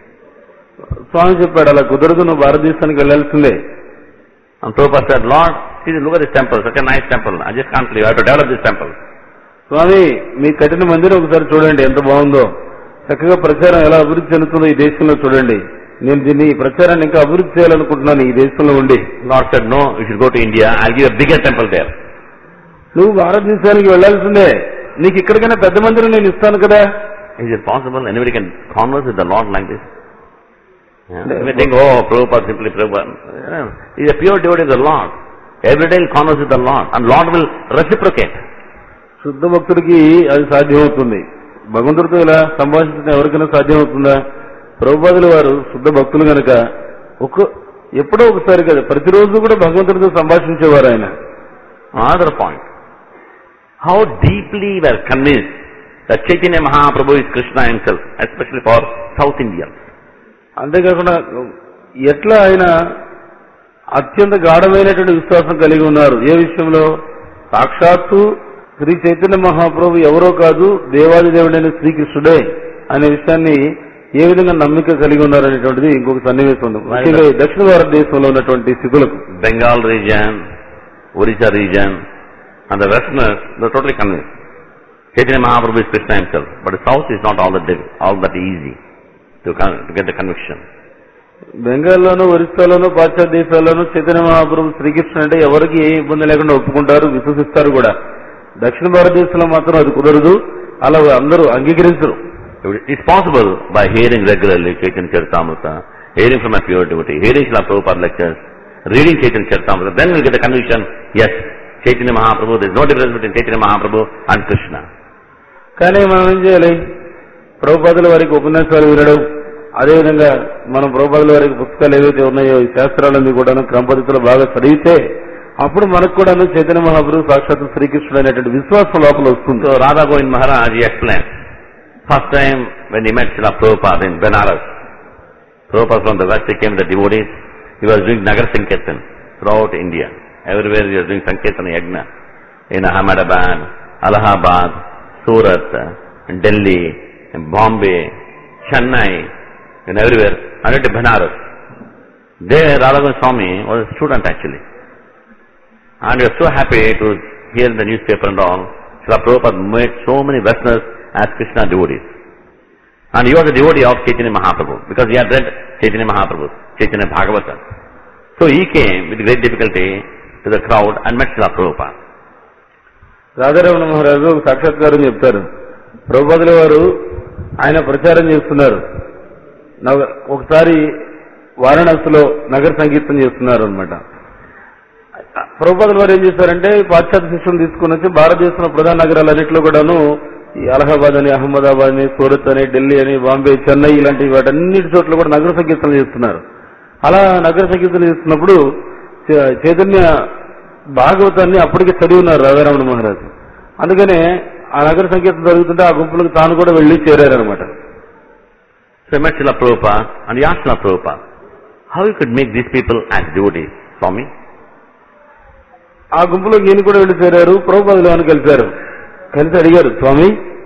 స్వామి చెప్పాడు, అలా కుదరదు, నువ్వు భారతదేశానికి వెళ్లాల్సిందే. And Prabhupada said, Lord, see, look at this temple, such a nice temple. I just can't believe I have to develop this temple. స్వామి మీ కట్టిన మందిరం ఒకసారి చూడండి ఎంత బాగుందో, చక్కగా ప్రచారం ఎలా అభివృద్ధి చెందుతుందో ఈ దేశంలో చూడండి, నేను దీన్ని ఈ ప్రచారాన్ని ఇంకా అభివృద్ధి చేయాలనుకుంటున్నాను ఈ దేశంలో ఉండి. Lord said, no, you should go to India. I'll give a bigger temple there. నువ్వు భారతదేశానికి వెళ్లాల్సిందే, నీకు ఇక్కడికైనా పెద్ద మందిరం నేను ఇస్తాను కదా. Is it possible anybody can converse with the Lord like this? Yeah. You may think, oh, Prabhupada, simply Prabhupada. Yeah. He is a pure devotee of the Lord. Every day he'll converse with the Lord, and Lord will reciprocate. శుద్ధ భక్తుడికి అది సాధ్యమవుతుంది. భగవంతుడితో ఇలా సంభాషించడం ఎవరికైనా సాధ్యమవుతుందా? ప్రభుపాదుల వారు శుద్ధ భక్తులు కనుక ఒక ఎప్పుడో ఒకసారి కదా, ప్రతిరోజు కూడా భగవంతుడితో సంభాషించేవారు ఆయన. Another point. How deeply we are convinced that Chaitanya Mahaprabhu is Krishna himself, especially for South Indians. అంతేకాకుండా ఎట్లా ఆయన అత్యంత గాఢమైనటువంటి విశ్వాసం కలిగి ఉన్నారు ఏ విషయంలో? సాక్షాత్తు శ్రీ చైతన్య మహాప్రభు ఎవరో కాదు, దేవాది దేవుడైన శ్రీకృష్ణుడే అనే విషయాన్ని ఏ విధంగా నమ్మిక కలిగి ఉన్నారనేటువంటిది ఇంకొక సన్నివేశం ఉంది. ముఖ్యంగా దక్షిణ భారతదేశంలో ఉన్నటువంటి స్థితులకు Bengal region, Orissa region and the westerners, they are totally convinced Chaitanya Mahaprabhu is Krishna himself. But the south is not all that all that easy to, to get the conviction. బెంగాల్లోనూ ఒరిస్సాలోనూ పాశ్చాత్య దేశాల్లోనూ చైతన్య మహాప్రభు శ్రీకృష్ణుడు అంటే ఎవరికి ఏ ఇబ్బంది లేకుండా ఒప్పుకుంటారు, విశ్వసిస్తారు కూడా. దక్షిణ భారతదేశంలో మాత్రం అది కుదరదు, అలా అందరూ అంగీకరించరు. It's possible by hearing regularly Chaitanya Charitamrita, hearing from a pure devotee, hearing Srila Prabhupada lectures, reading Chaitanya Charitamrita, then we'll get the conviction, yes, Chaitanya Mahaprabhu, there is no difference between Chaitanya Mahaprabhu and Krishna. కానీ మనం ఏం చేయాలి? ప్రభుపాదుల వారికి ఉపన్యాసాలు వినడం, అదేవిధంగా మనం ప్రభుపాదుల వారికి పుస్తకాలు ఏవైతే ఉన్నాయో ఈ శాస్త్రాలన్నీ కూడా క్రమ పద్ధతిలో బాగా చదివితే అప్పుడు మనకు కూడా చైతన్య మహాప్రభు సాక్షాత్ శ్రీకృష్ణుడు అనేటువంటి విశ్వాసం లోపల వస్తుంది. So Radha Govind Maharaj explained, first time when he met Srila Prabhupada in Benares, Prabhupada from the west, he came with the devotees, he was doing Nagar Sankirtan throughout India. Everywhere he was doing Sankirtan Yajna, in Ahmedabad, Allahabad, Surat, Delhi, Bombay, Chennai, and everywhere, and at Benares. There Radha Govind Swami was a student actually. And he was so happy to hear in the newspaper and all, Srila Prabhupada made so many Vaishnavas as Krishna devotees. And he was a devotee of Chaitanya Mahaprabhu, because he had read Chaitanya Mahaprabhu, Chaitanya Bhagavata. So he came with great difficulty to the crowd and met Srila Prabhupada. Radha Ramana మహారాజు ఒక సాక్షాత్కారం చెప్తారు. ప్రభుపాదుల వారు ఆయన ప్రచారం చేస్తున్నారు. ఒకసారి వారణాసిలో నగర సంకీర్తన చేస్తున్నారు అనమాట. ప్రభుపాదుల వారు ఏం చేశారంటే పాశ్చాత్య శిష్యులు తీసుకుని వచ్చి భారతదేశంలో ప్రధాన నగరాలన్నింటిలో కూడాను ఈ అలహాబాద్ అని, అహ్మదాబాద్ అని, సూరత్ అని, ఢిల్లీ అని, బాంబే, చెన్నై ఇలాంటి వాటన్నిటి చోట్ల కూడా నగర సంకీర్తనలు చేస్తున్నారు. అలా నగర సంకీర్తనలు చేస్తున్నప్పుడు చైతన్య భాగవతాన్ని అప్పటికే చదివి ఉన్నారు రాధారమణ మహారాజు. అందుకనే ఆ నగర సంకీర్తన జరుగుతుంటే ఆ గుంపులకు తాను కూడా వెళ్లి చేరారనమాట. So I met Srila Prabhupada and he asked Srila Prabhupada, how you could make these people as devotees, Swami? ఆ గుంపులోకి ఈయన కూడా వెళ్లి చేరారు. ప్రభుపాదులు అని కలిశారు. కలిసి అడిగారు, స్వామి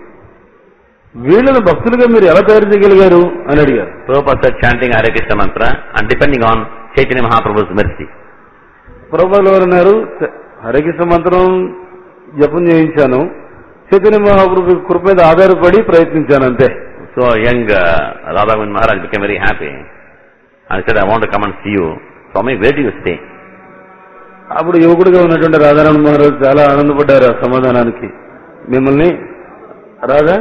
వీళ్ళను భక్తులుగా మీరు ఎలా తయారు చేయగలిగారు అని అడిగారు. Prabhupada said, chanting Hare Krishna mantra and depending on Chaitanya Mahaprabhu's mercy. ప్రభుపాదులు వారు అన్నారు, హరే కృష్ణ మంత్రం జపం చేయించాను, చైతన్య మహాప్రభు కృప మీద ఆధారపడి ప్రయత్నించాను అంతే. So young uh, Radha Govind Maharaj became very happy and said, I want to come and see you. Swami, where do you stay? అప్పుడు యువకుడిగా ఉన్నటువంటి రాధారమణ మహారాజు చాలా ఆనందపడ్డారు ఆ సమాధానానికి. మిమ్మల్ని రాధా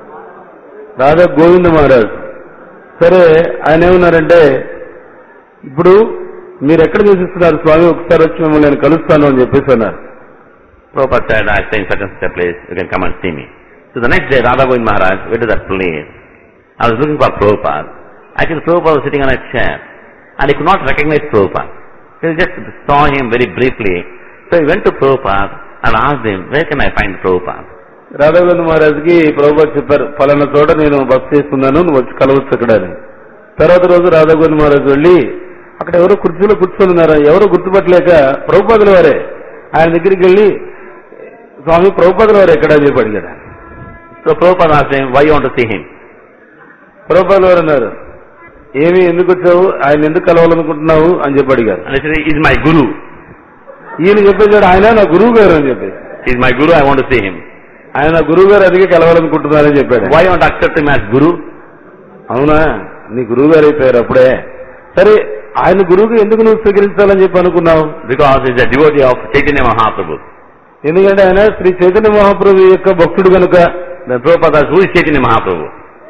రాధా గోవింద మహారాజు. సరే ఆయన ఏమన్నారంటే, ఇప్పుడు మీరు ఎక్కడ నివసిస్తున్నారు స్వామి, ఒకసారి వచ్చి మిమ్మల్ని నేను కలుస్తాను అని చెప్పేసి అన్నారు. Prabhupada said, I stay in such and such a place, you can come and see me. So the next day Radha Govind Maharaj went to that place. I was looking for Prabhupada. Actually Prabhupada was sitting on a chair and he could not recognize Prabhupada. He just saw him very briefly. So he went to Prabhupada and asked him, where can I find Prabhupada? Radha Govinda మహారాజుకి ప్రభుపాద చెప్పారు, ఫలానా చోట నేను బస చేస్తున్నాను, నువ్వు వచ్చి కలవచ్చు అక్కడ అని. తర్వాత రోజు రాధా గోవింద మహారాజు వెళ్లి అక్కడ ఎవరో కుర్చీలో కూర్చొని ఉన్నారు. ఎవరో గుర్తుపట్టలేక ప్రభుపాదుల వారే ఆయన దగ్గరికి వెళ్లి, స్వామి ప్రభుపాదుల వారు ఎక్కడ అని చెప్పి అడిగాడు. So Prabhupada asked him, why you want to see him? ప్రభుపాదుల వారు అన్నారు, ఏమి ఎందుకు వచ్చావు, ఆయన ఎందుకు కలవాలనుకుంటున్నావు అని చెప్పి అడిగారు. And he said, he is my guru. ఈయన చెప్పేశాడు, ఆయన నా గురువు గారు అని చెప్పి. He is my guru, I want to see him. ఆయన నా గురువు గారు అందుకే కలవాలనుకుంటున్నారని చెప్పాడు. Why you want to accept him as guru? అవునా, నీ గురువు గారు అయిపోయారు అప్పుడే. సరే ఆయన గురువుగా ఎందుకు నువ్వు స్వీకరించాలని చెప్పి అనుకున్నావు? Because he is a devotee of Chaitanya Mahaprabhu. ఎందుకంటే ఆయన శ్రీ చైతన్య మహాప్రభు యొక్క భక్తుడు కనుక. Then Prabhupada asked, who is Chaitanya Mahaprabhu?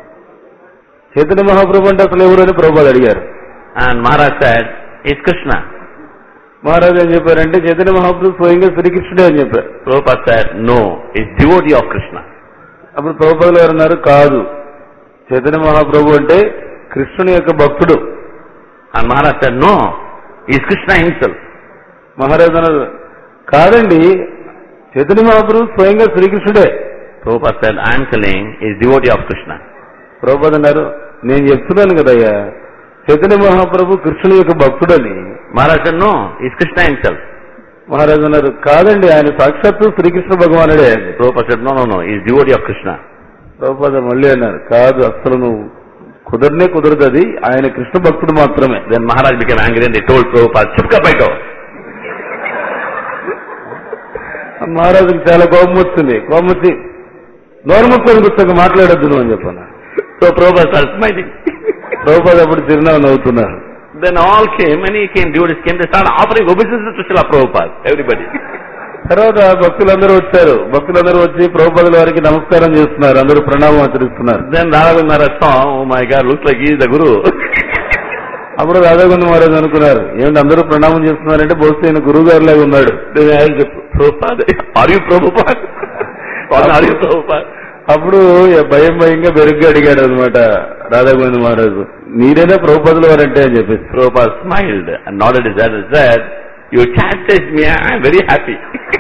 Chaitanya Mahaprabhu అంటే అసలు ఎవరు అని ప్రభుపాద అడిగారు. And Maharaj said, it's Krishna. మహారాజు ఏం చెప్పారంటే చైతన్య మహాప్రభు స్వయంగా శ్రీకృష్ణుడే అని చెప్పారు. Prabhupada said, no, it's devotee of Krishna. అప్పుడు ప్రభుపాదులు గారు అన్నారు, కాదు, చైతన్య మహాప్రభు అంటే కృష్ణుని యొక్క భక్తుడు. And Maharaj said, no, it's Krishna himself. మహారాజు అన్నారు, కాదండి, చైతన్య మహాప్రభు స్వయంగా శ్రీకృష్ణుడే. Prabhupada said, I am telling is devotee of Krishna. Prabhupada అన్నారు, నేను చెప్తున్నాను కదయ్యా చైతన్య మహాప్రభు కృష్ణుని యొక్క భక్తుడని. Maharaj said, no, it's Krishna himself. మహారాజు అన్నారు, కాదండి, ఆయన సాక్షాత్తు శ్రీకృష్ణ భగవానుడే. Prabhupada said, no, no, no, he's devotee of Krishna. Prabhupada మళ్ళీ అన్నారు, కాదు, అసలు నువ్వు కుదరనే కుదరదు, అది ఆయన కృష్ణ భక్తుడు మాత్రమే. Then Maharaj became angry and he told Prabhupada, chupka baito. మహారాజుకి చాలా కోపం వచ్చింది. కోపం వచ్చి నోరు ముక్కని పుస్తకం మాట్లాడొద్దు నువ్వు అని చెప్పాను. So Prabhupada started smiling. Prabhupada అప్పుడు చిరునవ్వు నవ్వుతున్నారు. Then all came, and he came, devotees came, they started offering obeisances to Srila Prabhupada, everybody. తర్వాత భక్తులందరూ వచ్చారు. భక్తులందరూ వచ్చి ప్రభుపాదుల వారికి నమస్కారం చేస్తున్నారు, అందరూ ప్రణామం ఆచరిస్తున్నారు. Then Radha Maharaj saw, oh my God, looks like he is the Guru. అప్పుడు రాధాగోవింద మహారాజ్ అనుకున్నారు, ఏమిటి అందరూ ప్రణామం చేస్తున్నారంటే బహుశా ఈయన గురువు గారి లాగా ఉన్నాడు. Then I asked Prabhupada, are you Prabhupada? Or are you Prabhupada? అప్పుడు భయం భయంగా బెరుగ్గా అడిగాడు అనమాట రాధాగోవింద మహారాజు, మీరేనా ప్రభుపాదుల వారంటే అని చెప్పేసి. Prabhupada smiled and nodded his head and said, you chastised me, I am very happy.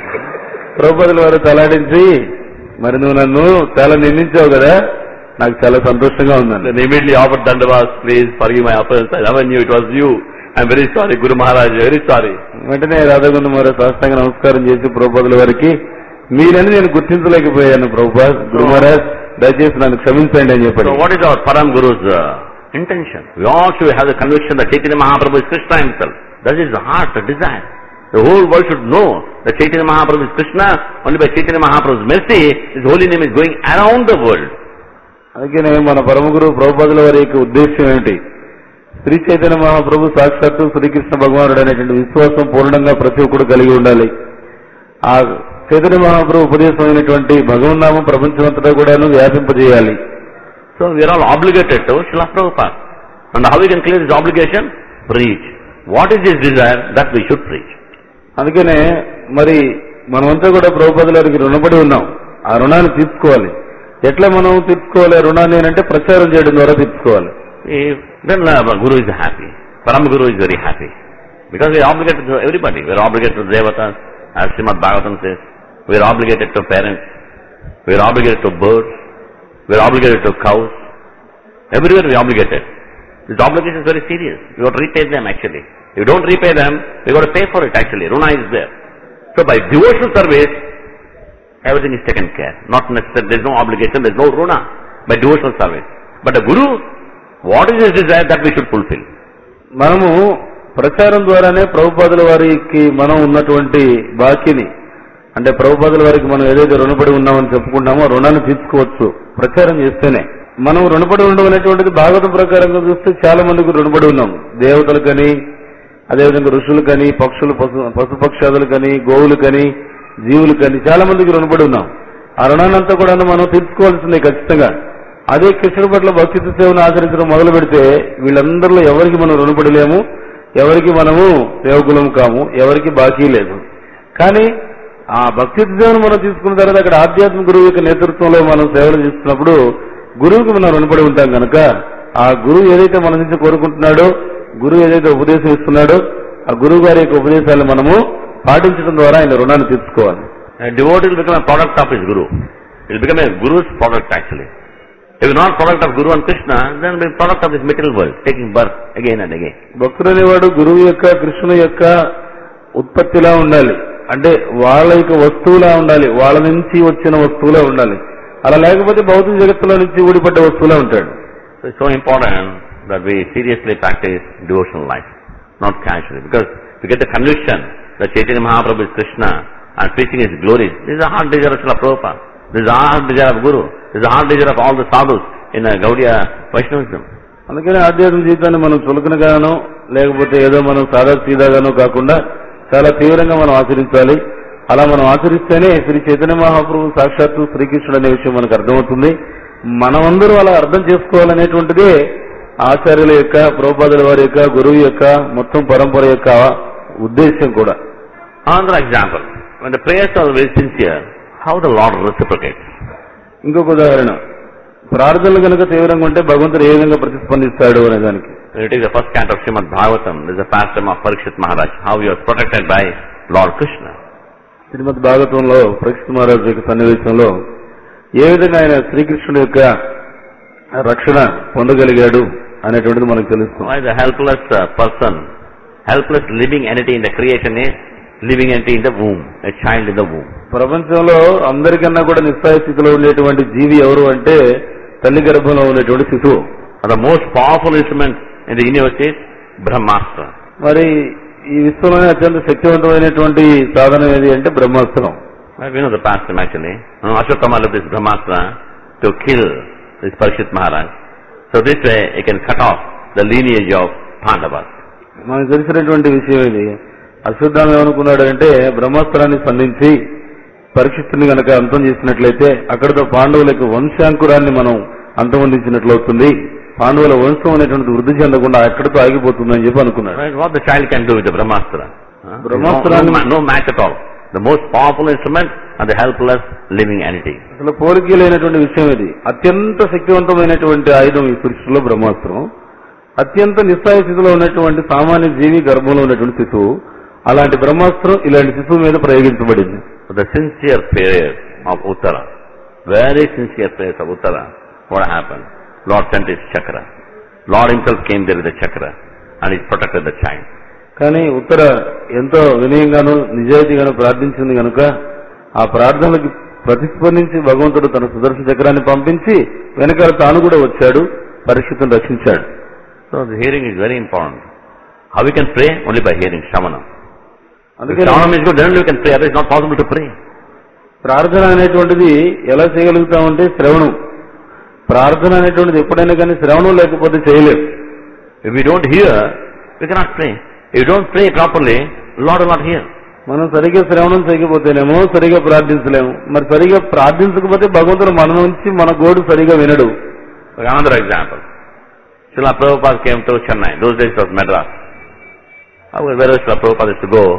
ప్రభుపాదుల వారు తలాడించి, మరి నువ్వు నన్ను చాలా నిందించావు కదా, నాకు చాలా సంతోషంగా ఉందండి. Then immediately offered Dandavas, please forgive my offense, I never knew it was you, I am very sorry, Guru Maharaj, very sorry. వెంటనే రాధాగోవింద మహారాజ్ సాష్టాంగ నమస్కారం చేసి ప్రభుపాదుల వారికి, మీరని నేను గుర్తించలేకపోయాను ప్రభుపాద్, గురు మహారాజ్ దయచేసి నన్ను క్షమించండి అని చెప్పాడు. So what is our Param Guru's uh, intention? We all should have the conviction that Chaitanya Mahaprabhu is Krishna himself. That is the heart, the desire. The whole world should know that Chaitanya Mahaprabhu is Krishna. Only by Chaitanya Mahaprabhu's mercy, His holy name is going around the world. అందుకనే మన పరమ గురువు ప్రభుపాదుల వారి యొక్క ఉద్దేశం ఏమిటి? శ్రీ చైతన్య మహాప్రభు సాక్షాత్తు శ్రీకృష్ణ భగవానుడు అనేటువంటి విశ్వాసం పూర్ణంగా ప్రతి ఒక్కరు కలిగి ఉండాలి. ఆ చైతన్య మహాప్రభు ఉపదేశమైనటువంటి భగవన్నామం ప్రపంచమంతటా కూడాను వ్యాపింపజేయాలి. So we are all obligated to Srila Prabhupada. And how we can clear this obligation? Preach. What is his desire? That we should preach. అందుకనే మరి మనమంతా కూడా ప్రభుపాదుల వారికి రుణపడి ఉన్నాం. ఆ రుణాన్ని తీర్చుకోవాలి. ఎట్లా మనం తీర్చుకోవాలి ఆ రుణాన్ని అంటే ప్రచారం చేయడం ద్వారా తీర్చుకోవాలి. Then uh, Guru is happy. Param Guru is very happy. Because we are obligated to everybody. We are obligated to Devatas, as Srimad Bhagavatam says. We are obligated to parents. We are obligated to birds. We are obligated to cows. Everywhere we are obligated. This obligation is very serious. You have to repay them actually. If you don't repay them, you got to pay for it actually. Runa is there. So by devotional service, everything is taken care. Not necessarily, there is no obligation, there is no runa by devotional service. But the Guru, what is his desire that we should fulfill? మనము ప్రచారం ద్వారానే ప్రభుపాదుల వారికి మనం ఉన్నటువంటి బాకీని, అంటే ప్రభుపాదుల వారికి మనం ఏదైతే రుణపడి ఉన్నామని చెప్పుకుంటామో రుణాన్ని తీర్చుకోవచ్చు ప్రచారం చేస్తేనే. మనం రుణపడి ఉండడం అనేటువంటిది భాగవతం ప్రకారంగా చూస్తే చాలా మందికి రుణపడి ఉన్నాం. దేవతలకని, అదేవిధంగా ఋషులకని, పక్షులు పశు పశుపక్షాదులకని, గోవులకని, జీవులకని చాలా మందికి రుణపడి ఉన్నాం. ఆ రుణాన్నంతా కూడా మనం తీర్చుకోవాల్సిందే ఖచ్చితంగా. అదే కృష్ణుడి పట్ల భక్తి సేవను ఆచరించడం మొదలు పెడితే వీళ్ళందరిలో ఎవరికి మనం రుణపడలేము, ఎవరికి మనము సేవకులం కాము, ఎవరికి బాకీ లేదు. కానీ ఆ భక్తి సేవను మనం తీసుకున్న తర్వాత అక్కడ ఆధ్యాత్మిక గురువు యొక్క నేతృత్వంలో మనం సేవలు చేస్తున్నప్పుడు గురువుకి మనం రుణపడి ఉంటాం కనుక ఆ గురువు ఏదైతే మన నుంచి కోరుకుంటున్నాడో, గురువు ఏదైతే ఉపదేశం ఇస్తున్నాడో ఆ గురువు గారి యొక్క ఉపదేశాలను మనము పాటించడం ద్వారా ఆయన రుణాన్ని తీర్చుకోవాలి. Devotee will become a product of his Guru. He will become a Guru's product actually. If you are not product of Guru and Krishna, then will be product of this material world, taking birth again and again. భక్తుడు అనేవాడు గురువు యొక్క కృష్ణుని యొక్క ఉత్పత్తిలా ఉండాలి, అంటే వాళ్ళ యొక్క వస్తువులా ఉండాలి, వాళ్ళ నుంచి వచ్చిన వస్తువులా ఉండాలి. అలా లేకపోతే భౌతిక జగత్తులో నుంచి ఊడిపడ్డ వస్తువులా ఉంటాడు. So it's so important that we seriously practice devotional life, not casually. Because we get the conviction that Chaitanya Mahaprabhu is Krishna and preaching his glories. This is a heart desire of Srila Prabhupada. This is a heart desire of Guru. This is a heart desire of all the sadhus in a Gaudiya Vaishnavism. అందుకని ఆధ్యాత్మిక జీవితాన్ని మనం చులకనగానో లేకపోతే ఏదో మనం సాదా సీదాగానో కాకుండా చాలా తీవ్రంగా మనం ఆచరించాలి. అలా మనం ఆచరిస్తేనే శ్రీ చైతన్య మహాప్రభు సాక్షాత్తు శ్రీకృష్ణుడు అనే విషయం మనకు అర్థమవుతుంది. మనమందరూ అలా అర్థం చేసుకోవాలనేటువంటిదే ఆచార్యుల యొక్క, ప్రభుపాదుల వారి యొక్క, గురువు యొక్క మొత్తం పరంపర యొక్క ఉద్దేశ్యం కూడా. Another example, when the prayers are very sincere, how the Lord reciprocates. ఇంకొక ఉదాహరణ, ప్రార్థనలు కనుక తీవ్రంగా ఉంటే భగవంతుడు ఏ విధంగా ప్రతిస్పందిస్తాడు అనే దానికి. It is the first canto of Srimad Bhagavatam. This is the pastime of Parikshit Maharaj, how he was protected by Lord Krishna. శ్రీమద్ భాగవతంలో పరీక్షిత్ మహారాజు యొక్క సన్నివేశంలో ఏ విధంగా ఆయన శ్రీకృష్ణుడి యొక్క రక్షణ పొందగలిగాడు అనేటువంటిది మనకు తెలుస్తుంది. Why the helpless uh, person, helpless living entity in the creation is living entity in the womb, a child in the womb. ప్రపంచంలో అందరికన్నా కూడా నిస్సాయ స్థితిలో ఉండేటువంటి జీవి ఎవరు అంటే తల్లి గర్భంలో ఉండేటువంటి శిశువు. The most powerful instrument in the universe is Brahmastra. మరి ఈ విశ్వంలోనే అత్యంత శక్తివంతమైనటువంటి సాధనం ఏది అంటే బ్రహ్మాస్త్రం. We know the pastime actually. Ashwatthama used this Brahmastra to kill this Parikshit Maharaj. So this way he can cut off the lineage of Pandavas. మనకు తెలిసినటువంటి విషయం ఇది. అశ్వత్థామ ఏమనుకున్నాడు అంటే బ్రహ్మాస్త్రాన్ని సంధించి పరీక్షిస్తుని గనక అంతం చేసినట్లయితే అక్కడితో పాండవులకు వంశాంకురాన్ని మనం అంతమొందించినట్లు అవుతుంది, పాండవుల వంశం అనేటువంటి వృద్ధి చెందకుండా అక్కడితో ఆగిపోతుందని చెప్పి అనుకున్నాడు. What the child can do with the Brahmastra? Huh? Brahmastra no, no, no match at all. The most powerful instrument and the helpless living entity. అసలు పోలిక లేనటువంటి విషయం ఇది. అత్యంత శక్తివంతమైనటువంటి ఆయుధం ఈ సృష్టిలో బ్రహ్మాస్త్రం. అత్యంత నిస్సాయ స్థితిలో ఉన్నటువంటి సామాన్య జీవి గర్భంలో ఉన్నటువంటి శిశువు, అలాంటి బ్రహ్మాస్త్రం ఇలాంటి శిశువు మీద ప్రయోగించబడింది. The sincere prayers of Uttara, very sincere prayers of Uttara, what happened? Lord sent his chakra. Lord himself came there with the chakra and he protected the child. కానీ ఉత్తర ఎంతో వినయంగాను నిజాయితీగాను ప్రార్థించింది కనుక ఆ ప్రార్థనలకు ప్రతిస్పందించి భగవంతుడు తన సుదర్శన చక్రాన్ని పంపించి వెనకాల తాను కూడా వచ్చాడు, పరీక్షితుని రక్షించాడు. So the hearing is very important. How we can pray? Only by hearing Shamanam. అందుకే Shamanam is good, then we can pray. Otherwise it's not possible to pray. ప్రార్థన అనేటువంటిది ఎలా చేయగలుగుతామంటే శ్రవణం. ప్రార్థన అనేటువంటిది ఎప్పుడైనా కానీ శ్రవణం లేకపోతే చేయలేము. If we don't hear, we cannot pray. If you don't pray properly, Lord will not hear. మనం సరిగా శ్రవణం చేయకపోతేనేమో సరిగా ప్రార్థించలేము. మరి సరిగా ప్రార్థించకపోతే భగవంతుడు మన నుంచి మన గోడు సరిగా వినడు. Another example. Srila Prabhupada came to Chennai. Those days it was Madras. Wherever Srila Prabhupada is to go,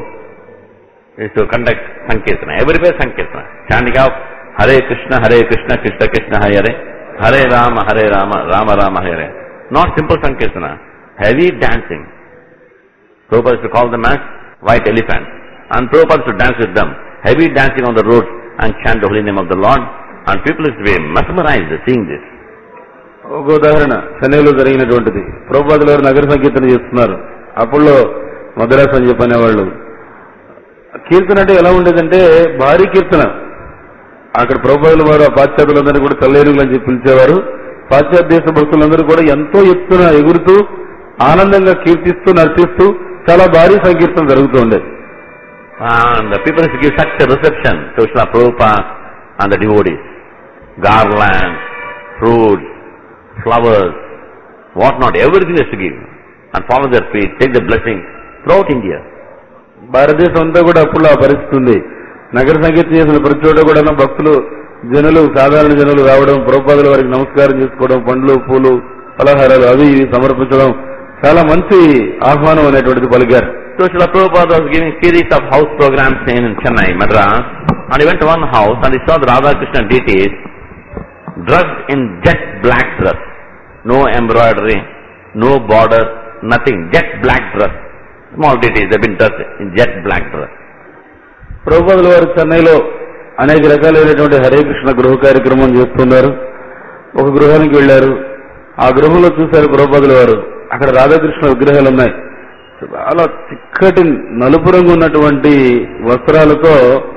is to conduct Sankirtana. Everywhere Sankirtana. Chanting out Hare Krishna, Hare Krishna, Krishna Krishna, Hare Hare, Hare Rama, Hare Rama, Rama Rama, Hare Hare. Not simple Sankirtana. Heavy dancing. Prabhupada is to call them as white elephants. And Prabhupada is to dance with them. Heavy dancing on the roads and chant the holy name of the Lord. And people is to be mesmerized seeing this. ఒక ఉదాహరణ చెన్నైలో జరిగినటువంటిది. ప్రభుపాదుల వారు నగర సంకీర్తన చేస్తున్నారు. అప్పుడు మద్రాసు అని చెప్పనేవాళ్ళు. కీర్తన అంటే ఎలా ఉండేదంటే భారీ కీర్తన. అక్కడ ప్రభుపాదుల వారు ఆ పాశ్చాత్యులందరూ కూడా తల్లేరుగులు అని చెప్పి పిలిచేవారు. పాశ్చాత్య దేశ భక్తులందరూ కూడా ఎంతో ఎత్తున ఎగురుతూ ఆనందంగా కీర్తిస్తూ నర్తిస్తూ చాలా భారీ సంకీర్తన జరుగుతూ ఉండేది. And the people used to give such a reception to Srila Prabhupada and the devotees. Garlands, fruits, flowers, what not, everything is to give. And follow their feet, take the blessing throughout India. భారతదేశం అంతా కూడా అప్పుడు ఆ పరిస్థితి ఉంది. నగర సంకీర్తన చేసిన ప్రతి చోట కూడా భక్తులు, జనులు, సాధారణ జనులు రావడం, ప్రభుపాదుల వారికి నమస్కారం చేసుకోవడం, పండ్లు, పూలు, పలహారాలు అవి ఇవి సమర్పించడం, చాలా మంచి ఆహ్వానం అనేటువంటిది పలికారు. So Srila Prabhupada was giving series of house programs in Chennai, Madras, and he went to one house and he saw the Radha Krishna deities dressed in jet black dress. No embroidery, no border, nothing, jet black dress. Small deities, they've been dressed in jet black dress. ప్రభుపాదుల వారు చెన్నైలో అనేక రకాలైనటువంటి హరే కృష్ణ గృహ కార్యక్రమం చేస్తున్నారు. ఒక గృహానికి వెళ్లారు. ఆ గృహంలో చూశారు ప్రభుపాదుల వారు. అక్కడ రాధాకృష్ణ విగ్రహాలు ఉన్నాయి. చాలా చిక్కటి నలుపు రంగు ఉన్నటువంటి వస్త్రాలతో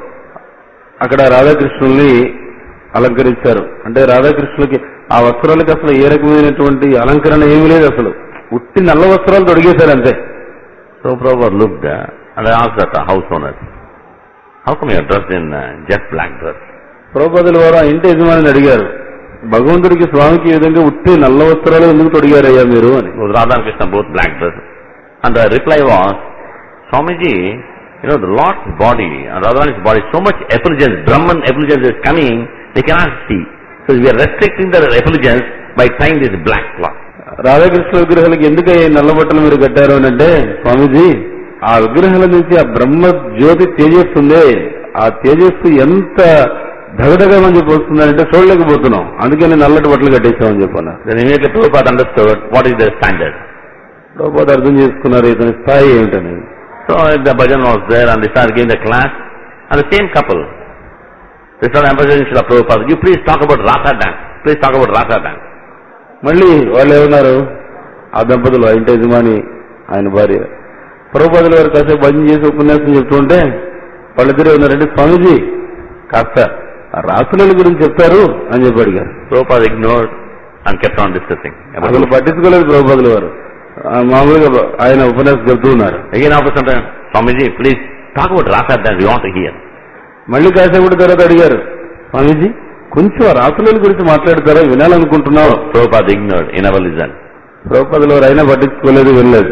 అక్కడ రాధాకృష్ణుల్ని అలంకరించారు. అంటే రాధాకృష్ణులకి ఆ వస్త్రాలకి అసలు ఏ రకమైనటువంటి అలంకరణ ఏమీ లేదు, అసలు ఉట్టి నల్ల వస్త్రాలు తొడిగేశారు అంతే. So Prabhupada looked uh, and I asked that house owner, how come you are dressed in uh, jet black dress? ప్రభుపాదుల వారు ఆ ఇంటి యజమానిని అడిగారు, భగవంతుడికి స్వామికి ఈ విధంగా ఉట్టి నల్ల వస్త్రాలు ఎందుకు తొడిగారయ్యా మీరు అని. Radha and Krishna both black dress. And the reply was, Swamiji, you know, the Lord's body and Radharani's body, so much effulgence, Brahman effulgence is coming, they cannot see. So we are restricting the effulgence by tying this black cloth. Radhakrishna విగ్రహాలకి ఎందుకు నల్ల బట్టలు మీరు కట్టారు అని అంటే, స్వామీజీ ఆ విగ్రహాల నుంచి ఆ బ్రహ్మ జ్యోతి తేజస్సుందే, ఆ తేజస్సు ఎంత ధగధగమని చెప్పి వస్తుందంటే చూడలేకపోతున్నాం, అందుకే నేను నల్లటి బట్టలు కట్టేశామని చెప్పాను. Then immediately Prabhupada understood what is their standard. Prabhupada అర్థం చేసుకున్నారు ఇతని స్థాయి ఏమిటని. So the bhajan was there and they started giving the class, and the same couple, they started emphasizing Srila Prabhupada, you please talk about Rasa dance, please talk about Rasa dance. మళ్ళీ వాళ్ళు ఏమన్నారు, ఆ దంపతులు, ఆ ఇంటి యజమాని ఆయన భార్య, ప్రభుపాదుల వారు కాసేపు భజన చేసి ఉపన్యాసం చెప్తుంటే వాళ్ళిద్దరే ఉన్నారంటే, స్వామీజీ కాస్త రాసుల గురించి చెప్తారు అని చెప్పి అడిగారు. Prabhupada ignored and kept on discussing. అసలు పట్టించుకోలేదు ప్రభుపాదుల వారు, మామూలుగా ఆయన ఉపన్యాసం చెప్తూ ఉన్నారు. Again after some time, Swamiji, please talk about Rasa dance, we want to hear. మళ్ళీ కాసేపటి తర్వాత అడిగారు, స్వామీజీ కొంచెం రాసుల గురించి మాట్లాడతారా, వినాలనుకుంటున్నావు. Prabhupada ignored, he never listened. ప్రభుపాదుల వారు అయినా పట్టించుకోలేదు, వినలేదు.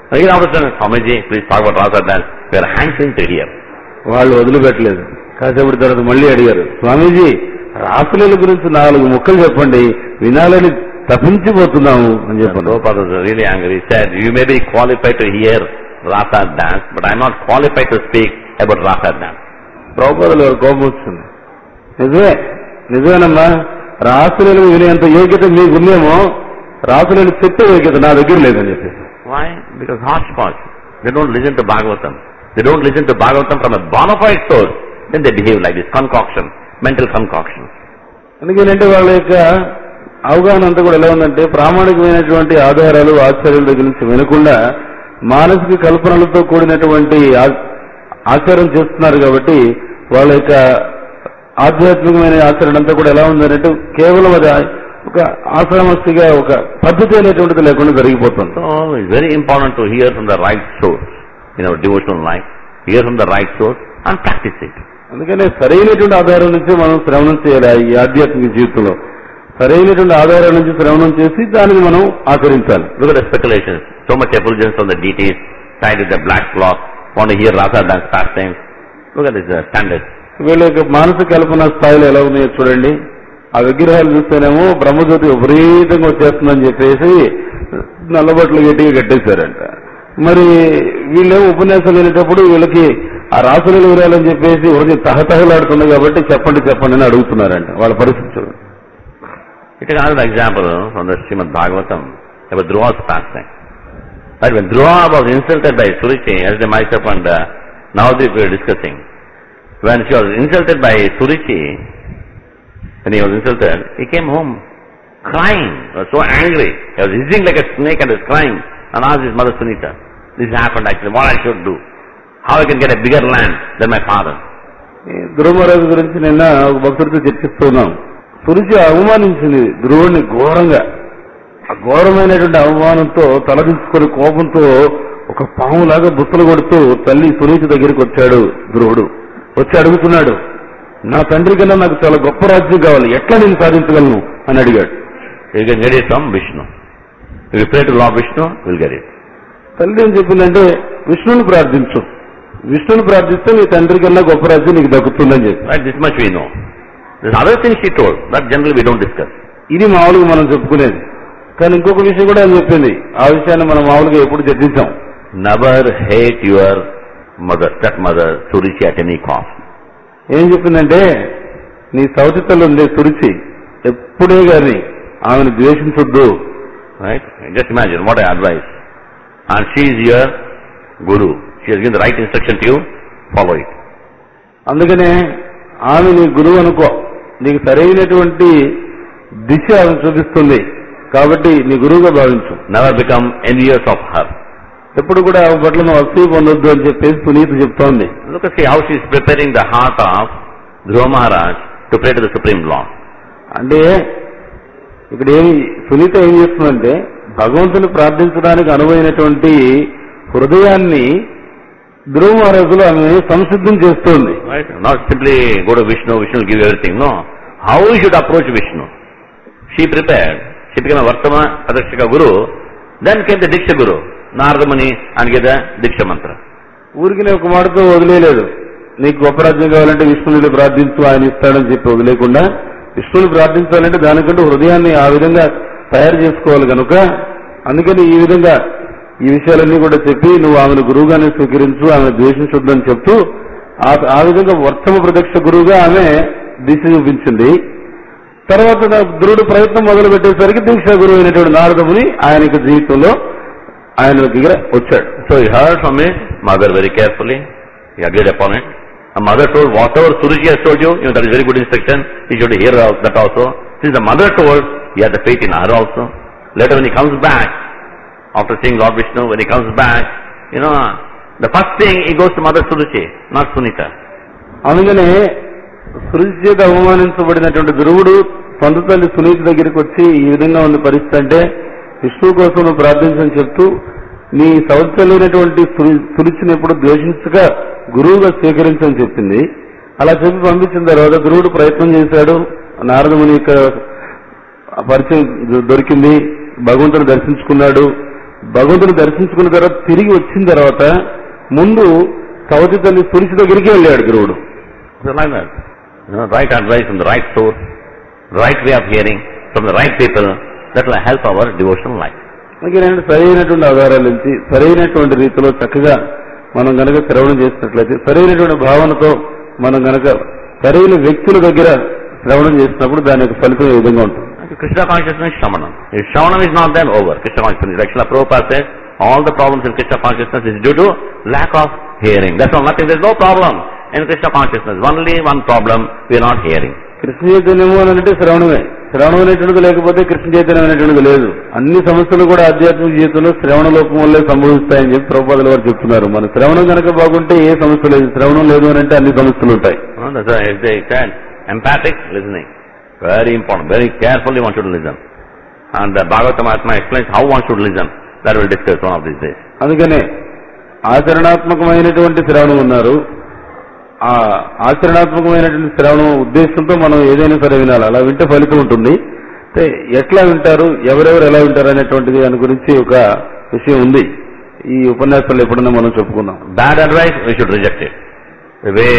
Again after saying, Swamiji, please talk about rasa dance. We are hankering to hear. వాళ్ళు వదిలిపెట్టలేదు. కాసేపటి తర్వాత మళ్ళీ అడిగారు, స్వామీజీ రాసలీల గురించి నాలుగు ముక్కలు చెప్పండి, వినాలని తప్పించిపోతున్నాము అని చెప్పాను. Prabhupada was really angry. He said, you may be qualified to hear rasa dance, but I am not qualified to speak about rasa dance. ప్రభుపాదులు వారు కోపం వచ్చింది. నిజమే నిజమేనమ్మా, రాసలీలు వినేంత యోగ్యత మీకున్నేమో, రాసలీలు చెప్పే యోగ్యత నా దగ్గర లేదని చెప్పేసి. Why? Because hodgepodge. They don't listen to Bhagavatam. They don't listen to Bhagavatam from a bona fide source. Then they behave like this, concoction, mental concoction. ఎందుకంటే వాళ్ళ యొక్క అవగాహన అంతా కూడా ఎలా ఉందంటే, ప్రామాణికమైనటువంటి ఆధారాలు ఆచార్యుల దగ్గర నుంచి వినకుండా మానసిక కల్పనలతో కూడినటువంటి ఆచారం చేస్తున్నారు. కాబట్టి వాళ్ళ యొక్క ఆధ్యాత్మికమైన ఆచరణ అంతా కూడా ఎలా ఉందంటే కేవలం అది ఒక ఆశ్రమస్తిగా ఒక పద్ధతి అనేటువంటిది లేకుండా జరిగిపోతుంది. So it's very important to hear from the right source in our devotional life, hear from the right source and practice it. అందుకనే సరైనటువంటి ఆధారం నుంచి మనం శ్రవణం చేయాలి. ఈ ఆధ్యాత్మిక జీవితంలో సరైనటువంటి ఆధారం నుంచి శ్రవణం చేసి దానికి మనం ఆచరించాలి. Look at the speculations. So much effulgence on the deities, tied with the black cloth, want to hear rasa dance pastimes. Look at this uh, standard. వీళ్ళ యొక్క మానసిక కల్పన స్థాయిలో ఎలా ఉన్నాయో చూడండి. ఆ విగ్రహాలు చూస్తేనేమో బ్రహ్మజ్యోతి విపరీతంగా వచ్చేస్తుందని చెప్పేసి నల్లబొట్లు గట్టిగా కట్టేశారంట. మరి వీళ్ళేమో ఉపన్యాసం వినేటప్పుడు వీళ్ళకి ఆ రాసులు వినాలని చెప్పేసి హృదయం తహతహలాడుతుంది కాబట్టి చెప్పండి చెప్పండి అని అడుగుతున్నారంట. వాళ్ళ పరిస్థితి చూడండి. It is another example from the Srimad Bhagavatam about Dhruva's pastime. Right, when Dhruva was insulted by Surichi, as the myself and uh, Navadvip were discussing, when she was insulted by Surichi, when he was insulted, he came home crying. He was so angry. He was hissing like a snake and was crying and asked his mother Sunita, this happened actually, what I should do? How I can get a bigger land than my father? ధ్రువమహారాజు గురించి నిన్న ఒక భక్తుడితో చర్చిస్తున్నాం. సురుచి అవమానించింది ధ్రువుడిని ఘోరంగా. ఆ ఘోరమైనటువంటి అవమానంతో తలదించుకుని కోపంతో ఒక పాములాగా బుట్టలు కొడుతూ తల్లి సునీతి దగ్గరికి వచ్చాడు ధ్రువుడు. వచ్చి అడుగుతున్నాడు, నా తండ్రి కన్నా నాకు చాలా గొప్ప రాజ్యం కావాలి, ఎట్లా నేను సాధించగలను అని అడిగాడు. You can get it from Vishnu. If you pray to Lord Vishnu, you will get it. తల్లి ఏం చెప్పిందంటే, విష్ణుని ప్రార్థించు, విష్ణుని ప్రార్థిస్తే నీ తండ్రి కన్నా గొప్ప రాజ్యం నీకు దక్కుతుందని చెప్పి. Right, this much we know. There's other things she told, but generally we don't discuss. ఇది మామూలుగా మనం చెప్పుకునేది. కానీ ఇంకొక విషయం కూడా అని చెప్పింది. ఆ విషయాన్ని మనం మామూలుగా ఎప్పుడు చర్చించాం. Never hate your mother, stepmother, Surichi at any cost. ఏం చెప్పిందంటే, నీ సౌతితలు ఉండే సురుచి ఎప్పుడే గాని ఆమెను ద్వేషించొద్దు. Right? Just imagine what I advise. And she is your guru. She has given the right instruction to you, follow it. అందుకనే ఆమె నీ గురువు అనుకో, నీకు సరైనటువంటి దిశ ఆమె చూపిస్తుంది కాబట్టి నీ గురువుగా భావించు. Never become envious of her. ఎప్పుడు కూడా ఆమె పట్ల నువ్వు అసూయ పొందొద్దు అని చెప్పేసి సునీత చెప్తోంది. Look at see how she is preparing the heart of Dhruva Maharaj to pray to the Supreme Lord. అంటే ఇక్కడ ఏమి సునీత ఏం చేస్తుందంటే, భగవంతుని ప్రార్థించడానికి అనువైనటువంటి హృదయాన్ని ధ్రువ మహారాజులు ఆమె సంసిద్ధం చేస్తోంది. Right? Not simply go to Vishnu, Vishnu will give you everything. No. How we should approach Vishnu. She prepared. She became a Vartama Adakshika Guru. Then came the Diksha Guru, Narada Muni, and gave the Diksha Mantra. ఊరికి ఒక మాటతో వదిలేలేదు. నీకు గొప్ప రాజ్యం కావాలంటే విష్ణుని ప్రార్థించు, ఆయన ఇస్తాడని చెప్పి వదిలేకుండా, విష్ణుని ప్రార్థించాలంటే దానికంటూ హృదయాన్ని ఆ విధంగా తయారు చేసుకోవాలి కనుక, అందుకని ఈ విధంగా ఈ విషయాలన్నీ కూడా చెప్పి నువ్వు ఆమెను గురువుగానే స్వీకరించు, ఆమెను ద్వేషించొద్దని చెప్తూ ఆ విధంగా వర్తమ ప్రత్యక్ష గురువుగా ఆమె దిశ చూపించింది. తర్వాత ధ్రువుడు ప్రయత్నం మొదలు పెట్టేసరికి దీక్షా గురువు అయినటువంటి నారదముని ఆయన యొక్క జీవితంలో ఆయన దగ్గర వచ్చాడు. So he heard from his mother very carefully. He agreed upon it. A mother told, whatever Suruchi has told you, you know, that is very good instruction. You should hear that also. Since the mother told, he had the faith in her also. Later when he comes back, after seeing Lord Vishnu, when he comes back, you know, the first thing he goes to Mother Suruchi, not Sunita. అందుకనే సురుచి చేత అవమానించబడినటువంటి ధ్రువుడు సొంత తల్లి సునీత దగ్గరికి వచ్చి ఈ విధంగా ఉన్న పరిస్థితి అంటే, విష్ణువు కోసం నువ్వు ప్రార్థించని చెప్తూ నీ సౌత్యమైనటువంటి సురుచిని ఎప్పుడు ద్వేషించక గురువుగా స్వీకరించని చెప్పింది. అలా చెప్పి పంపించిన తర్వాత ధ్రువుడు ప్రయత్నం చేశాడు. నారదముని యొక్క పరిచయం దొరికింది, భగవంతుని దర్శించుకున్నాడు. భగవంతుని దర్శించుకున్న తర్వాత తిరిగి వచ్చిన తర్వాత ముందు సవతి తల్లి తులసి దగ్గరికి వెళ్ళాడు గురువుడు. So like that, you know, right advice from the right source, right way of hearing from the right people, that will help our devotional life. అందుకే సరైనటువంటి ఆధారాల నుంచి సరైనటువంటి రీతిలో చక్కగా మనం గనక శ్రవణం చేసినట్లయితే, సరైనటువంటి భావనతో మనం గనక సరైన వ్యక్తుల దగ్గర శ్రవణం చేసినప్పుడు దాని యొక్క ఫలితం ఏ విధంగా ఉంటుంది. Krishna consciousness is Shravanam. If Shravanam is not there, over. Krishna consciousness. Like Srila Prabhupada says, all the problems in Krishna consciousness is due to lack of hearing. That's all, nothing. There's no problem in Krishna consciousness. Only one problem, we are not hearing. Krishna చైతన్యము అని అంటే శ్రవణమే. శ్రవణం అనేటువంటిది లేకపోతే కృష్ణ చైతన్యం అనేటువంటిది లేదు. అన్ని సమస్యలు కూడా ఆధ్యాత్మిక జీవితంలో శ్రవణ లోపం వల్లే సంభవిస్తాయని చెప్పి ప్రభుపాదుల వారు చెప్తున్నారు. మన శ్రవణం కనుక బాగుంటే ఏ సమస్య లేదు, శ్రవణం లేదు అని అంటే అన్ని సమస్యలు ఉంటాయి. Empathic listening, very important. Very carefully one should listen. And the Bhagavatam Atma explains how one should listen. That will discuss one of these days. అందుకనే ఆచరణాత్మకమైనటువంటి శ్రవణం ఉన్నారు. ఆ ఆచరణాత్మకమైనటువంటి శ్రవణం ఉద్దేశంతో మనం ఏదైనా సరే వినాలి. అలా వింటే ఫలితం ఉంటుంది. ఎట్లా వింటారు, ఎవరెవరు ఎలా వింటారు అనేటువంటిది దాని గురించి ఒక విషయం ఉంది. ఈ ఉపన్యాసాలు ఎప్పుడన్నా మనం చెప్పుకున్నాం. Bad advice, we should reject it. The way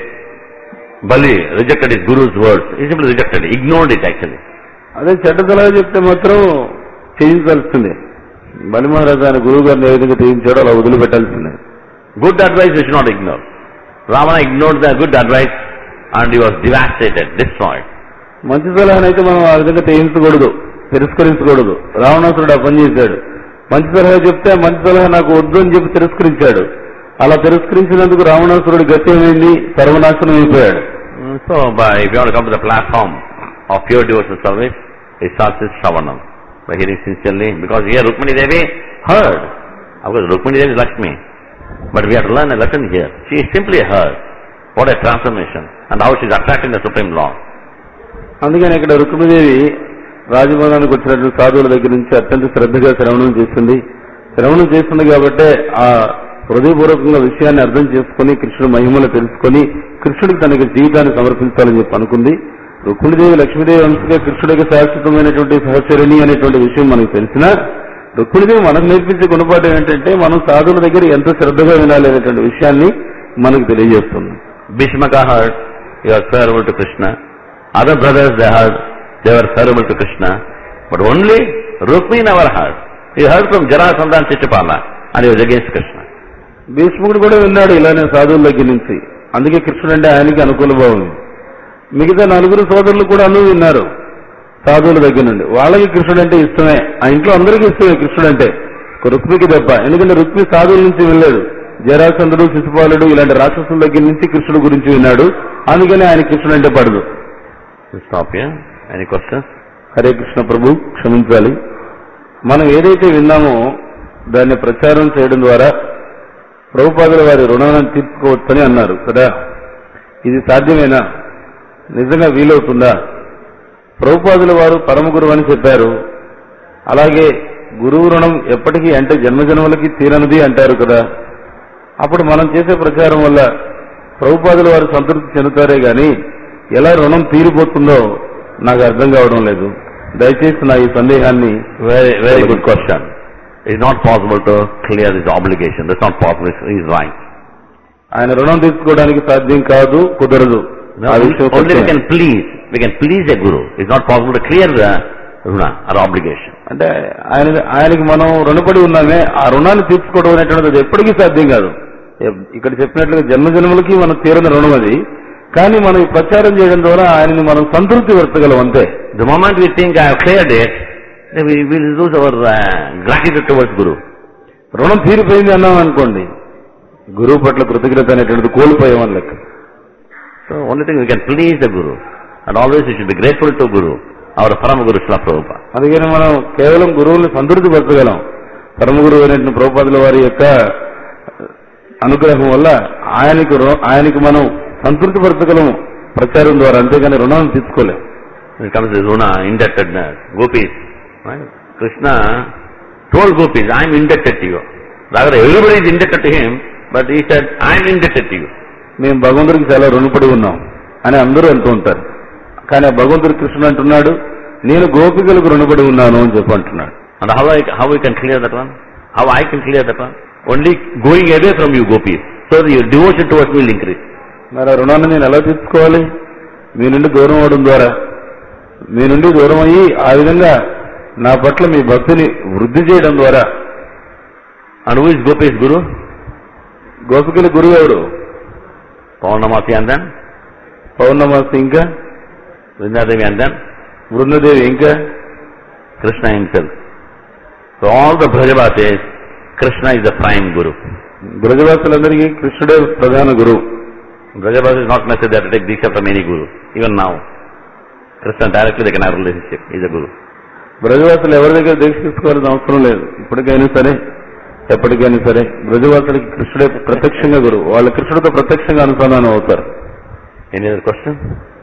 Bali rejected his guru's words, he simply rejected it, ignored it actually. అదే చెడ్డ సలహా చెప్తే మాత్రం చేయించాల్సిందే. బలి మహారాజు ఆయన గురువు గారిని ఏ విధంగా చేయించాడో అలా వదిలిపెట్టాల్సిందే. Good advice we should not ignore. Ravana ignored the good advice and he was devastated, destroyed. మంచి సలహానైతే మనం ఆ విధంగా చేయించకూడదు, తిరస్కరించకూడదు. రావణాసురుడు ఆ పని చేశాడు. మంచి సలహా చెప్తే మంచి సలహా నాకు వద్దు అని చెప్పి తిరస్కరించాడు. అలా తిరస్కరించినందుకు రావణాసురుడు గతి ఏమైంది, సర్వనాశనం అయిపోయాడు. So by, if you want to come to the platform of pure devotional service, it starts with Shravanam, by hearing sincerely, because here Rukmini Devi heard. Of course Rukmini Devi is Lakshmi, but we have to learn a lesson here. She simply heard. What a transformation, and how she is attracting the Supreme Lord. అందుకని ఇక్కడ రుక్మిణీదేవి రాజభవనానికి వచ్చినటువంటి సాధువుల దగ్గర నుంచి అత్యంత శ్రద్ధగా శ్రవణం చేస్తుంది. శ్రవణం చేస్తుంది కాబట్టి ఆ హృదయపూర్వకంగా విషయాన్ని అర్థం చేసుకుని కృష్ణుడు మహిమలు తెలుసుకుని కృష్ణుడికి తనకి జీవితాన్ని సమర్పించాలని చెప్పి అనుకుంది. రుక్మిణీదేవి లక్ష్మీదేవి అంశగా కృష్ణుడికి శాశ్వతమైనటువంటి సహచరిణి అనేటువంటి విషయం మనకు తెలిసినా, రుక్మిణీదేవి మనకు నేర్పించే గుణపాఠం ఏంటంటే మనం సాధువుల దగ్గర ఎంత శ్రద్ధగా వినాలి అనేటువంటి విషయాన్ని మనకు తెలియజేస్తుంది. Bhishmaka heard, you are servable to Krishna. Other brothers they heard, they were servable to Krishna. But only Rukmini never heard. He heard from Jarasandha and Shishupala and he was against Krishna. భీష్ముడు కూడా విన్నాడు ఇలానే సాధువుల దగ్గర నుంచి. అందుకే కృష్ణుడు అంటే ఆయనకి అనుకూల భావం. మిగతా నలుగురు సోదరులు కూడా అను విన్నారు సాధువుల దగ్గర నుండి. వాళ్ళకి కృష్ణుడు అంటే ఇష్టమే, ఆ ఇంట్లో అందరికీ ఇష్టమే కృష్ణుడు అంటే, రుక్మికి తప్ప. ఎందుకంటే రుక్మి సాధువుల నుంచి వినలేదు. జరాసంధుడు, శిశుపాలుడు ఇలాంటి రాక్షసుల దగ్గర నుంచి కృష్ణుడు గురించి విన్నాడు. అందుకని ఆయన కృష్ణుడు అంటే పడదు. Stop here. Any questions? Hare Krishna ప్రభు, క్షమించాలి. మనం ఏదైతే విన్నామో దాన్ని ప్రచారం చేయడం ద్వారా ప్రభుపాదుల వారి రుణాలను తీర్చుకోవచ్చని అన్నారు కదా. ఇది సాధ్యమేనా? నిజంగా వీలవుతుందా? ప్రభుపాదుల వారు పరమ గురువు అని చెప్పారు. అలాగే గురువు రుణం ఎప్పటికీ అంటే జన్మజన్మలకి తీరనిది అంటారు కదా. అప్పుడు మనం చేసే ప్రచారం వల్ల ప్రభుపాదుల వారు సంతృప్తి చెందుతారే గాని ఎలా రుణం తీరిపోతుందో నాకు అర్థం కావడం లేదు. దయచేసి నా ఈ సందేహాన్ని. Very, very good question. It's not possible to clear this obligation. That's not possible. He's right. ఆయన రుణం తీసుకోవడానికి సాధ్యం కాదు, కుదరదు. Only we can please. We can please a guru. It's not possible to clear the runa or obligation. అంటే ఆయన ఆయనకి మనం రుణపడి ఉన్నామే, ఆ రుణాన్ని తీర్చుకోవడం అనేటువంటిది ఎప్పటికీ సాధ్యం కాదు. ఇక్కడ చెప్పినట్లుగా జన్మజన్మలకి మనం తీరని రుణం అది. కానీ మనం ఈ ప్రచారం చేయడం ద్వారా ఆయనని మనం సంతృప్తి పరచగలం అంతే. The moment we think I have cleared it, we will lose our uh, gratitude towards Guru. రుణం తీరిపోయింది అన్నాం అనుకోండి, గురువు పట్ల కృతజ్ఞత అనేటువంటిది కోల్పోయామని లెక్క. So only thing we can please the Guru, and always we should be grateful to Guru, our Parama Guru Srila Prabhupada. అందుకని మనం కేవలం గురువుని సంతృప్తి పరచగలం. పరమ గురువు అయిన ప్రభుపాదుల వారి యొక్క అనుగ్రహం వల్ల ఆయనకు ఆయనకు మనం సంతృప్తి పరచగలం ప్రచారం ద్వారా, అంతేగాని రుణాన్ని తీసుకోలేం. When it comes to Runa, indebtedness, gopis, right? Krishna told gopis, I am indebted to you. Rather, everybody is indebted to him, but he said, I am indebted to you. మేము భగవంతుడికి చాలా రుణపడి ఉన్నాం అని అందరూ అంటూ ఉంటారు. కానీ ఆ భగవంతుడు కృష్ణుడు అంటున్నాడు, నేను గోపికలకు రుణపడి ఉన్నాను అని చెప్పి అంటున్నాడు. And how, I, how we can clear that one? How I can clear that one? Only going away from you, gopis. So your devotion towards me will increase. మరి ఆ రుణాన్ని నేను ఎలా తీర్చుకోవాలి? మీ నుండి దూరం అవడం ద్వారా, మీ నుండి దూరం అయ్యి ఆ విధంగా నా పట్ల మీ భక్తిని వృద్ధి చేయడం ద్వారా. And who is Gopi's Guru? గోపికల గురువు ఎవరు? Paurnamasi and then పౌర్ణమాసి ఇంకా, Vrindadevi and then బృందదేవి ఇంకా, Krishna himself. So all the Brajavasis, Krishna is the prime Guru. బ్రజవాసులందరికీ కృష్ణుడే ప్రధాన గురువు. Brajavasis is not necessary that to take Diksha from any Guru. Even now, Krishna directly they can have a relationship. He is a Guru. బ్రజవాసులు ఎవరి దగ్గర దీక్ష తీసుకోవాల్సిన అవసరం లేదు. ఇప్పటికైనా సరే, ఎప్పటికైనా సరే బ్రజవాసులకి కృష్ణుడే ప్రత్యక్షంగా గురువు. వాళ్ళు కృష్ణుడితో ప్రత్యక్షంగా అనుసంధానం అవుతారు. Any other question?